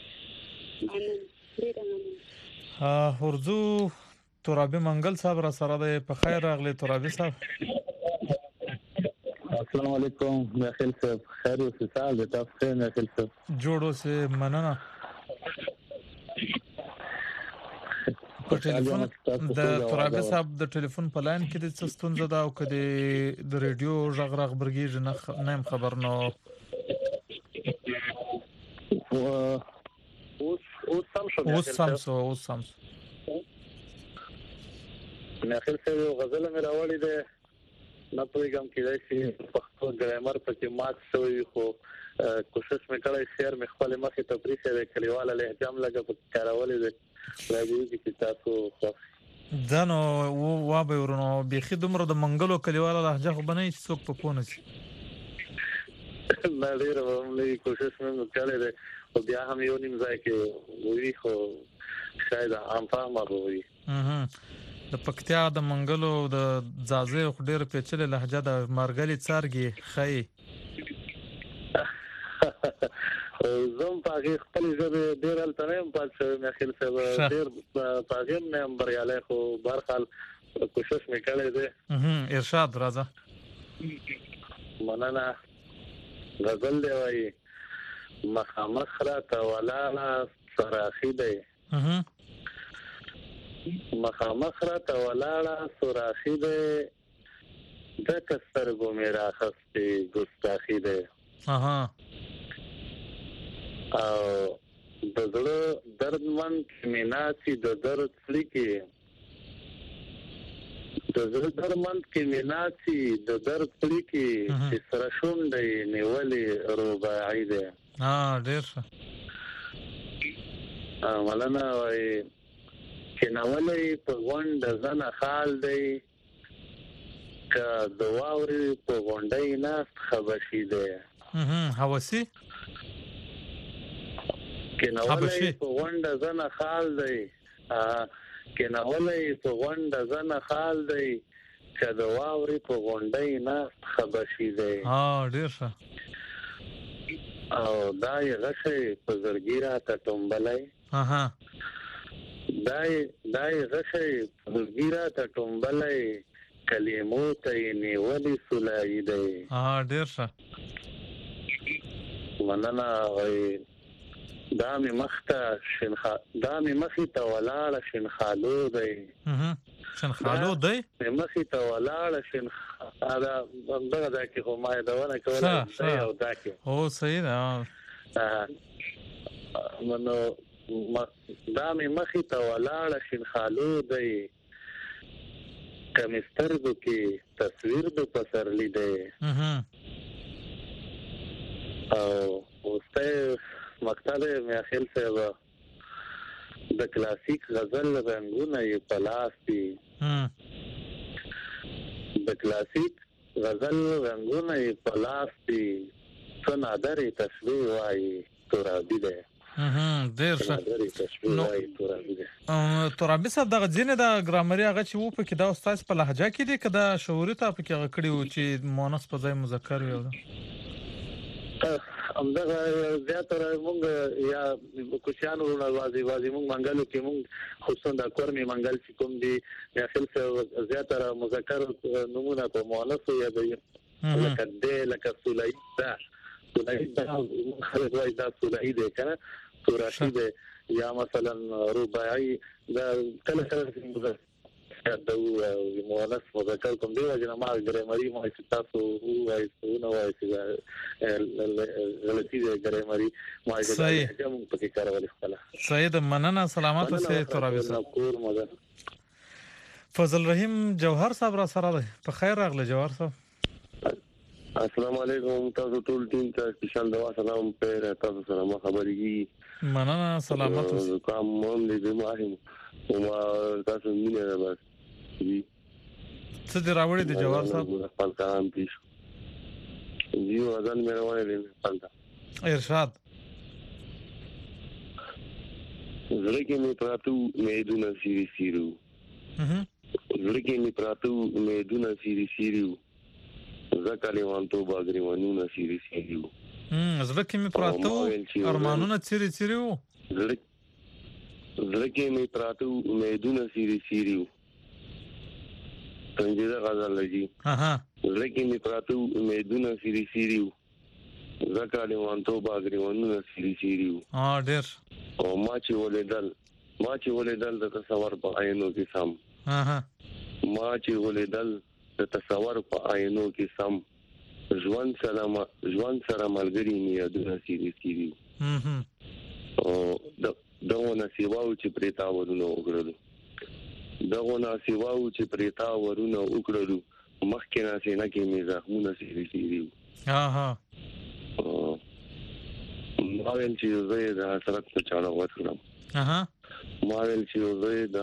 ورزو ترابی منګل صاحب را سره ده په خیر راغلی ترابی صاحب السلام علیکم میاخیل صاحب خیر اوسه سال د تاسو خیر میاخیل صاحب جوړو سه مننه په ټلیفون د ترابی صاحب د ټلیفون په لاین کې د څه ستونزه ده او کله د ریډیو ژغ برګیږي نه خبر نو اوس سم نه خل څه غزل مې راوړې ده نه پوهیږم کېدای شي پښتو ګرامر پکې مات شوی خو کوشش مې کړی شعر مې خپل مخې ته پریښه د کلیواله لهجه هم لګه په کارولې ده راځي چې تاسو دا نو وا به ورونو بيخي دومره د منګلو کلیواله لهجه خو بنئ چې څوک په پونه شي نه ډیر مې کوشش مې کړې ده او بیا هم یو نیم ځای کې وی خو شاید عام فهمه وي د پکتیا د منګلو د ځازې خو ډیر پیچلې لهجه د مارګلي څارګي خای زم پاګه خپل ژبه ډیر التنم پاتې مې خل څه ډیر پاګه مې بریاله خو بهرحال کوشش مې کړې ده ارشاد راځه مننه غزل دی وای مخامخ را ته ولاله سراخی دی مخامخ را ته ولاله سراخی دی د کسرګو میرا خسته ګستاخی دی او د زړه دردمن کمیناسي د درد لیکي د زړه دردمن کمیناسي د درد لیکي چې سره شونډې نیولې رباعي ده ډېر مولانا وای چې ناولې په غونډه زنه خال دی که د واوري په غونډې ناست خبشي ده حواسي کناولې په غونډه زنه خال دی کناولې په غونډه زنه خال دی چې د واوري په غونډې نه خبشي دی ډیر ښه او دا یې غشې په زرګیرا ته ټومبلای دا یې غشې په زرګیرا ته ټومبلای کلمو ته نیولې سولای دی ډیر ښه مننه وای دا می مخته ولاړه شنخالو دی شنخالو دی مخې ته ولاړه دا دغه دا کې خو ما دا ونه کوله او دا کې صحیح ده منو دا می مخې ته ولاړه شنخالو دی کمسترګو کې تصویر د پسرلی دی او اوسته مقصد مې خیال صاحب د کلاسیک غزل رنگونه یې پلاس دي د کلاسیک غزل رنگونه یې پلاس دي څنګه درې تشبیه وایي ترابی ده ډیر ښه ترابی صاحب دغه ځینې د ګرامري هغه چې وو په کې دا استاد په لهجه کې دي کدا شعوري ته په کې هغه کړی و چې مؤنث په ځای مذکر وي همدغه زیاتره مونږ یا کوشانو نوازي مونږ منګلو کې مونږ خصوصا د کورمي منګل چې کوم دي یا خپل زیاتره مذکر نمونه په مؤنث یا د لکه سولایدا خلک وایي دا سولای دی کنه سوراشي دی یا مثلا رباعي دا کله کله دا مؤنث مذکر کوم دی چې ما ګرامري ما تاسو وایي نو وایي چې غلطي دی ګرامري ما چې کوم پکې کارول خپل سید مننه سلامات اوسه تراویز فضل رحیم جوهر صاحب را سره ده په خیر راغله جوهر صاحب السلام علیکم تاسو ټول ټیم ته سپیشل دوا سلام په تاسو سره ما خبرېږي مننه سلامات اوسه کوم مون دې ما هم او تاسو مینه ده بس څه دی راوړی دی جوهر صاحب خپل کاران پیش یو اذان مې راوړی دی پالتا ارشاد زړه کې مې پراتو مېدونه سيري سيرو زړه کې مې پراتو مېدونه سيري سيرو زکالي وانتو باغري ونونه سيري سيرو زړه کې مې پراتو ارمانونه سيري سيرو زړه کې مې پراتو مېدونه سيري سيرو څنګه غزل لګي زړه کې مې پراتو مېدونه سيري سيرو زکالي وانتو باغري ونونه سيري سيرو ډېر او ما چې ولیدل د تصور په عینو کې سم ما چې ولیدل د تصور په عینو کې سم ژوند سره ملګری مې یادونه سيري سيري او دغه سیواو چې پریتا ورونه وګړو مخکې نه سينه کې مې زخمونه سيري سيري ما ویل چې زه د حسرت په چاړه وڅړم ما ویل چې زه د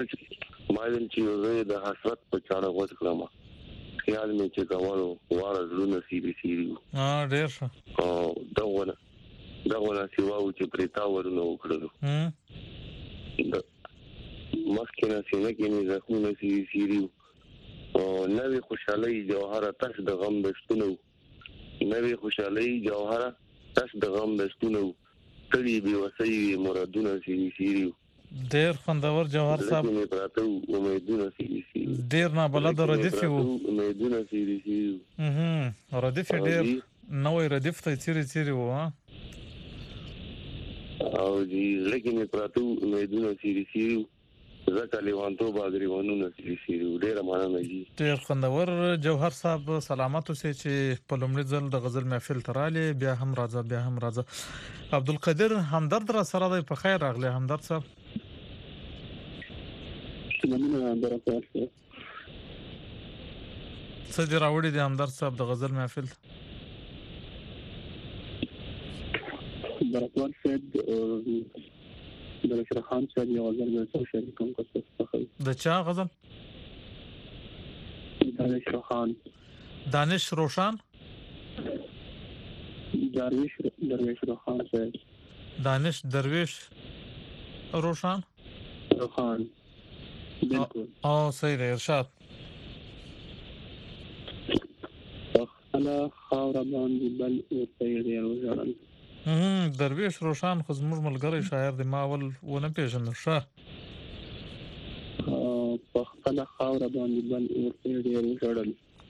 حسرت په چاړه وڅړم خیال مې چې کاوه واره زړونه سيري سيري ډېر ښه دغه سیواو چې پریتا ورونه وکړو مخکې نه سینه کې مې زخمونه سيري سيري او نوې خوشحالي جوهره تاسو د غم دشتونو تاسو د غم دشتونو تړي به وسې مرادونه سيري سيري ډېر خوندور جوهر صاحب امیدونه سيري سيري ډېر نه بلد ردیف یو امیدونه سيري سيري ردیف ډېر نوې ردیف ته سيري سيري و او دې لکه مې پراتو امیدونه سيري سيري زکالي وانتو باغري ونونه سيري سيري ډېر مننه جی ډېر خوندور جوهر صاحب سلامات اوسئ چې په لومړي ځل د غزل محفل تراله بیا هم راځه عبدالقادر همدرد را سره دی په خیر راغلی همدرد صاحب څه دی راوړی دی همدرد صاحب د غزل محفل برکوار صاحب د بشیر خان صاحب یو غزل د څو شریکم کوڅه څخه د چا غزل دانش روشان درویش روخان صاحب دانش درویش روشان بالکل صحیح دی ارشاد خلا خاور باندې بل او پیری روزان درویش روشان خو زموږ ملګری شاعر دی ما اول ونه پیژنم ښه په خپل خاور باندې بل او پیری روزان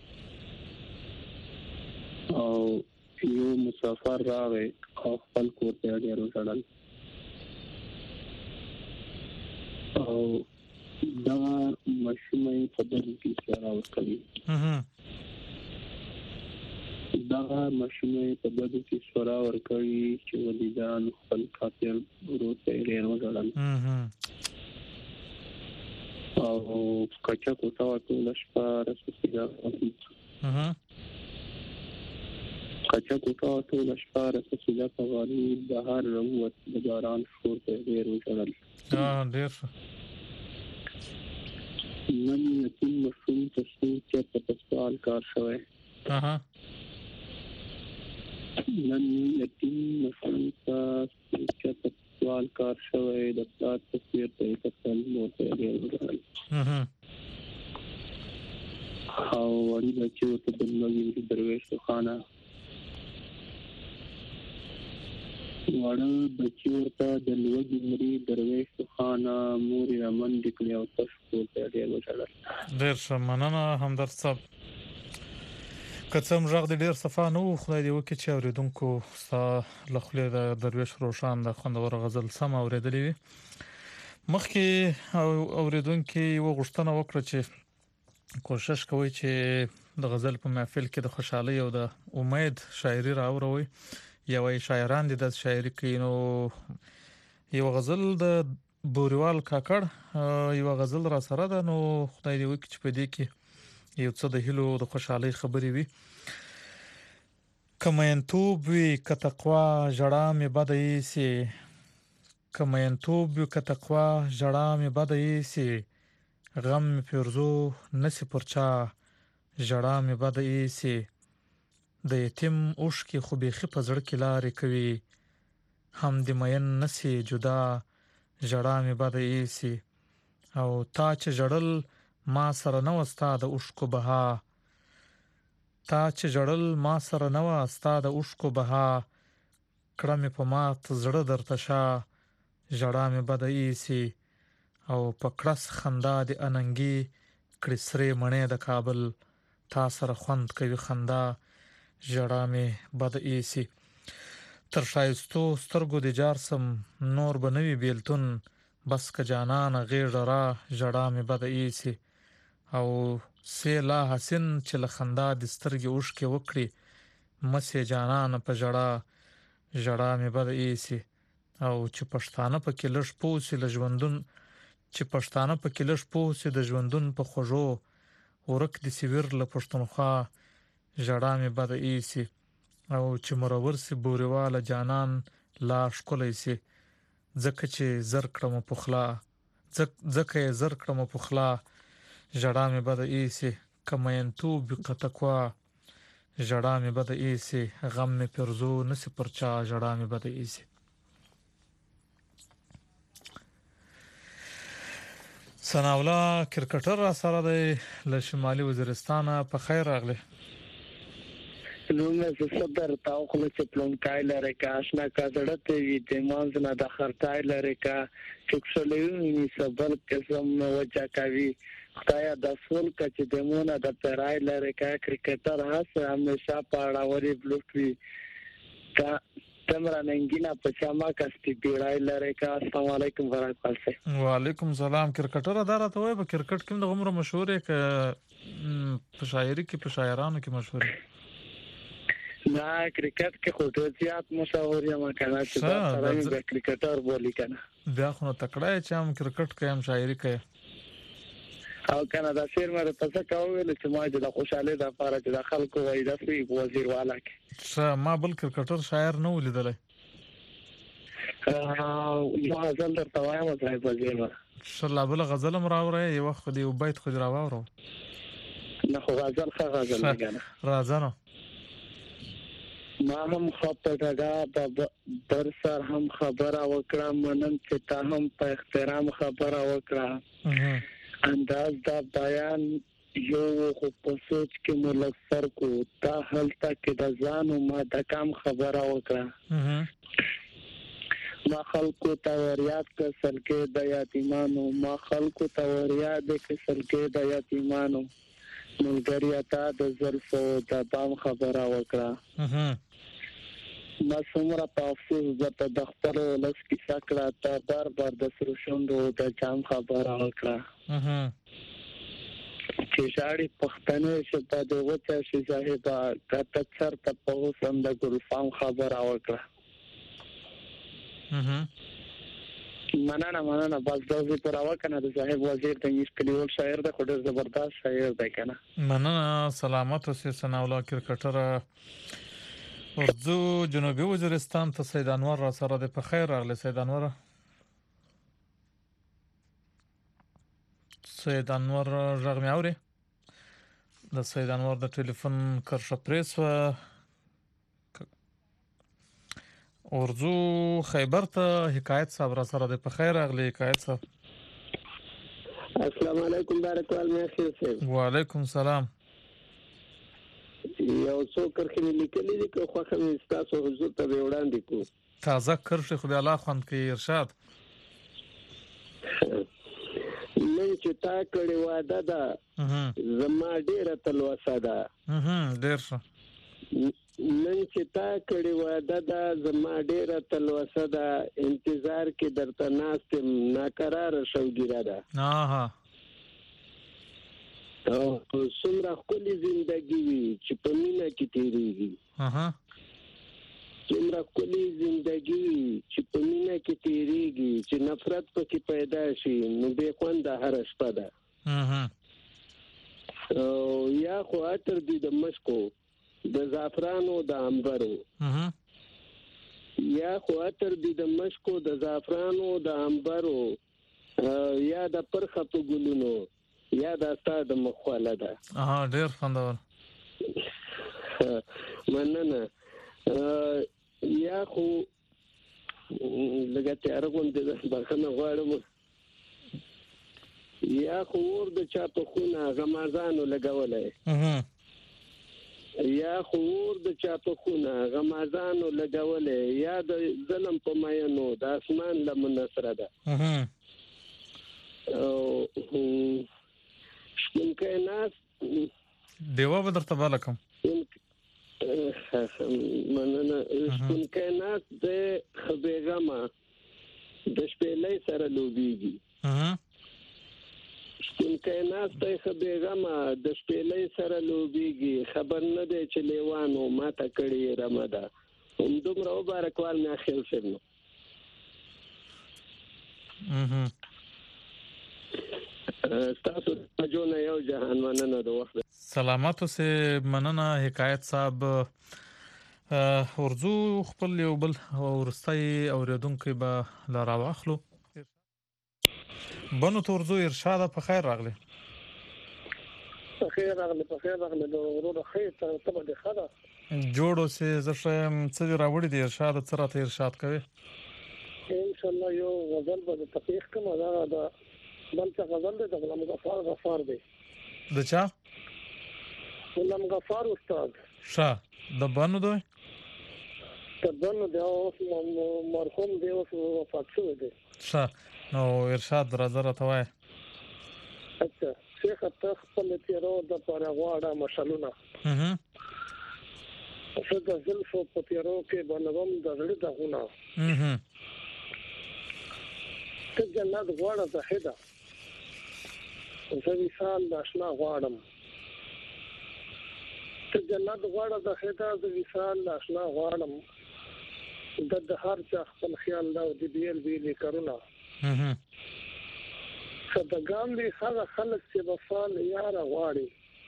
او یو مسافر راغی او خپل کور ته ډیر وژړل او دا مشمه په دغه کې سره وکړي چې ولیدان خپل قاتل ورته ډیر وژړل او کچا کوټه ټول شپه رسېدا په غالي بهر وروت د باران شور ته ډیر وژړل ډیر نن یتیم مشوم تاسو چې په سوال کار شوی د پلار تصویر ته کتل مو ته ډیر وژړل او وړي بچو ته د نوې درویش خانه د لوګي مری درویش خانه موري رمن دکلی او تاسو ته ډیر وژړل ډیر مننه همدرد صاحب کڅم ژغ د ډیر صفا نو خدای دې وکړي چې اوریدونکو ستا لخلې د درویش روشان د خوندور غزل سم اوریدلې وي. مخکې اوریدونکو وغوښتنه وکړه چې کوشش کوي چې د غزل په محفل کې د خوشحالي او د امید شاعري راوړي. یوې شاعران دي د شاعري کې نو یو غزل د بوریوال کاکړ یو غزل را سره ده، نو خدای دې وکړي چې په دې کې یو څه د هیلو د خوشحالي خبرې وي. کمینتوب وی کتقوا جړه مې بدای سي، کمینتوب وی کتقوا جړه مې بدای سي، غم پیرزو نسی پرچا جړه مې بدای سي، د یتیم اوش کې خو بيخي په زړه کې لارې کوي، هم د مین نسی جدا جړه مې بدای سي، او تا چې جړل ما سره نو استاد اوشکو بها، تا چې جړل ما سره نو استاد اوشکو بها، کړه مې په مات زړه درته شا جړه مې بدای سي، او په کړس خندا د اننګي کړي سره مڼې د کابل، تا سره خوند کوي خندا جړه مې بدای سي، تر شایستو سترګو د جارسم نور بنوي بیلتون، بس که جانان غیر را جړه مې بدای سي، او سی لا حسن چې لخندا د سترګې اوشکې وکړي، مسې جانان په جړه جړه مې بدای سي، او چې پښتانه پکې لږ پوسي ل ژوندون، چې پښتانه پکې لږ پوسي د ژوندون په خوږو، ورک د سیور له پښتونخوا جړه مې بدای سي، او چې مرور سي بوريواله جانان لا ښکلی سي، ځکه چې زر کړم پخلا، ځکه یې زر کړم پخلا جړه مې بدای سي، کمینتوب قتقوا جړه مې بدای سي، غم مې پرزو نسی پرچا جړه مې بدای سي. ثناءالله کرکټر را سره دی له شمالي وزیرستان. په خیر راغلی. نو مې صدر تاو خو چې پلونکای لري کا آشنا کا زړه وی د مانځ نه د خرتای لري کا چکسلې سبل قسم نو وچا کوي خدای د سول ک چې دمونه د پرای لري کا کرکټر هڅه همیشه پاړاوري بلوټوي کا تمرا ننګینا پچاما کستی بیړای لري کا. السلام علیکم ورحمت الله. وعلیکم السلام. کرکټر اداره ته وای په کرکټ کې د عمر مشهور ک په شاعري کې په شاعرانو کې مشهور نه کرکټ کې خو ډېر زیات مشهور یم کنه چې دا سره د کرکټر بولی کنه بیا خو نو تکړه چې هم کرکټ کې هم شاعري کوي او کنه دا شعر مې تاسو کوول چې ما د خوشاله د لپاره چې د خلکو وای د سوي وزیر والا کې ما بل کرکټر شاعر نه ولیدل. یو غزل درته وایم صاحب وزیر شلا بل غزل مراوره یو وخت دی وبایت خو دراوره نه خو غزل نه راځنه ما هم خپګه در سر هم خبره وکړه منم چې تا هم په احترام خبره وکړه انداز دا بیان یو خو په سوچ کې ملکسر کو تا هلته کې د ځانو ما د کم خبره وکړه ما خلکو ته ورياد کسل کې د یتیمانو ما خلکو ته ورياد کسل کې د یتیمانو ملګری تا د زلفو د بام خبره وکړه ما څومره په افسوس د خپل لس کې سکړه تا بار بار د سروشندو د جام خبره وکړه چې شاړي پښتنه شپه د وچه شي صاحبہ کته سر ته په وسم د ګلفام خبره وکړه مننه بس دوی پر واکنه د صاحب وزیر د مشکلیول شاعر د خډر زبردست شاعر دی کنه. مننه سلامت اوسې. ثناءالله کرکټر اردو جنوبي وزیرستان ته سید انور را سره د په خیر راغلی. سید انور غږ مې اوري. د سید انور د ټلیفون کرښه پریس و اردو خیبر ته حکایت صاحب را سره د په خیر راغلی. حکایت صاحب السلام علیکم بارک الله فیک. وعلیکم السلام. یو څو کرښې لیکلې دي که خو خو تاسو حضور ته وړاندې کو تازه کرښې خو الله خوند کوي ارشاد. نو نن چې تا کړي واده ده زما ډیره تلوسه ده ډیر ښه نن چې تا کړي واده ده زما ډیره تلوسه ده انتظار کې درته ناست ناقراره شوګیره ده او څومره ښکلې زندګي وي چې په مینه کې تېرېږي څومره ښکلې زندګي وي چې په مینه کې تېرېږي چې نفرت پکې پیدا شي نو بې خونده هره شپه ده یا خو عطر دي د مشکو د زعفرانو د عنبرو یا خو عطر دي د مشکو د زعفرانو د عنبرو یا د پرخه په ګلونو یا د ستا د مخواله ده ډېر خوندور مننه یا خو لږه تیاره غوندې ده بخښنه غواړم یا خو اور د چا په خونه غمازانو لګولی یا خو اور د چا په خونه غمازانو لګولی یا د ظلم په مینو د اسمان لمنه سره ده شپونکی ناست دیوه به درته باله کوم مننه شپونکی ناست دی ښه بېغمه د شپېلۍ سره لوبېږي شپونکی ناست دی ښه بېغمه د شپېلۍ سره لوبېږي خبر نه دی چې لیوانو ماته کړې رمه ده همدومره وبارکوال مې اخیل صاحب نو ستاسو جوړه یو جهان مننه د وخت سلامت اوسې مننه حکایت صاحب ورځو خپل یو بل وروستی اورېدونکی به له راواخلو بنو تورزو ارشاد په خیر راغلی په خیر راغلی د ورور خیر ته به د خدا جوړ اوسې زه ښیم څه دې راوړي دي ارشاد څه راته ارشاد کوي ان شاء الله یو غزل به د تفریح کوم دا د بل څه غزل دی د غلام غفار دی د چا غلام غفار استاد ښه د بنو دی د بنو دی اوس مرحوم دی اوس وفات شوی دی ښه نو ارشاد راته وایه اچھا شیخ ته خپل تیرو د پاره غواړه مشالونه څه د زلفو په تیرو کې بنوم د زړه دغونه ته جنت غواړه د هدا زه وصال د آشنا غواړم ته جنت غواړه د هدا زه وصال د آشنا غواړم د هر چا خپل خیال دا د بیل کارونه صدقان دي هغه خلک چې وفال یار غواړي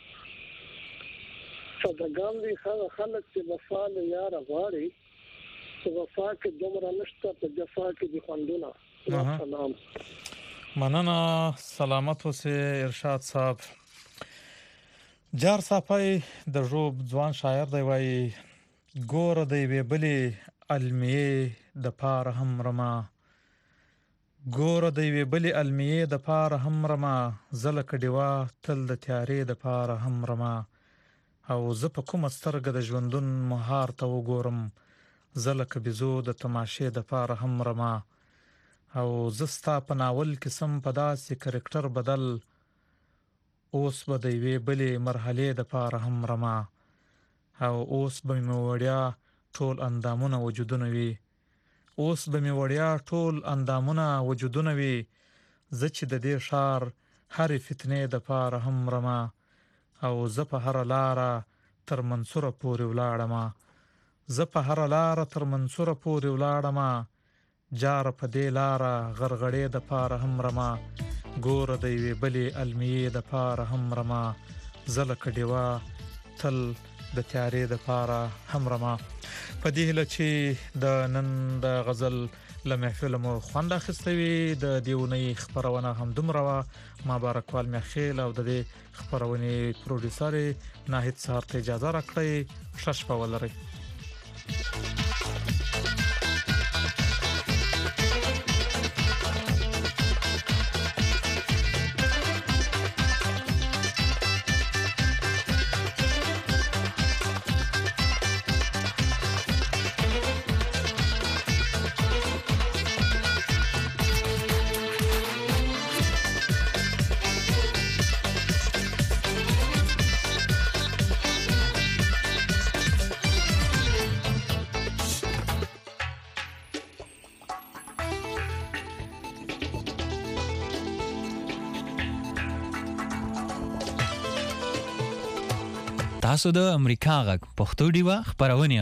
صدقان دي هغه خلک چې وفال یار غواړي چې وفا کې دومره نشته په جفا کې دي خوندونه سلام مننه سلامت اوسې ارشاد صاحب جار صافی د ژوب ځوان شاعر دی وایي ګوره دی وی بلې المیې د پاره هم رما ګوره دی وی بلې المیې د پاره هم رما زلک ډیوا تل د تیارې د پاره هم رما او زه په کومه سترګه د ژوندون مهار ته وګورم زلک بيزو د تماشې د پاره هم رما او زستا په ناول کې سم په داسې کرکټر بدل اوس به د یوې بلې مرحلې د پاره هم رما او اوس به مې وړیا ټول اندامونه وجودونه وي اوس به مې وړیا ټول اندامونه وجودونه وي زه چې د دې ښار هرې فتنې د پاره هم رما او زه په هره لاره تر منصوره پورې ولاړمه زه په هره لاره تر منصوره پورې ولاړمه جار په دې لاره غرغړې د پاره هم رما ګوره د یوې بلې المیې د پاره هم رما زلک ډیوا تل د تیارې د پاره هم رما په دې هیله چې د نن د غزل له محفل مو خوند اخیستی د دیونی خبرونه هم دومره ما بارکوال مخیل او د دې خبرونې پروډوسر ناهید سهار ته اجازه راکړئ ښه شپه ولرئ تاسو د امریکا غږ پښتو ډیوا خبرونه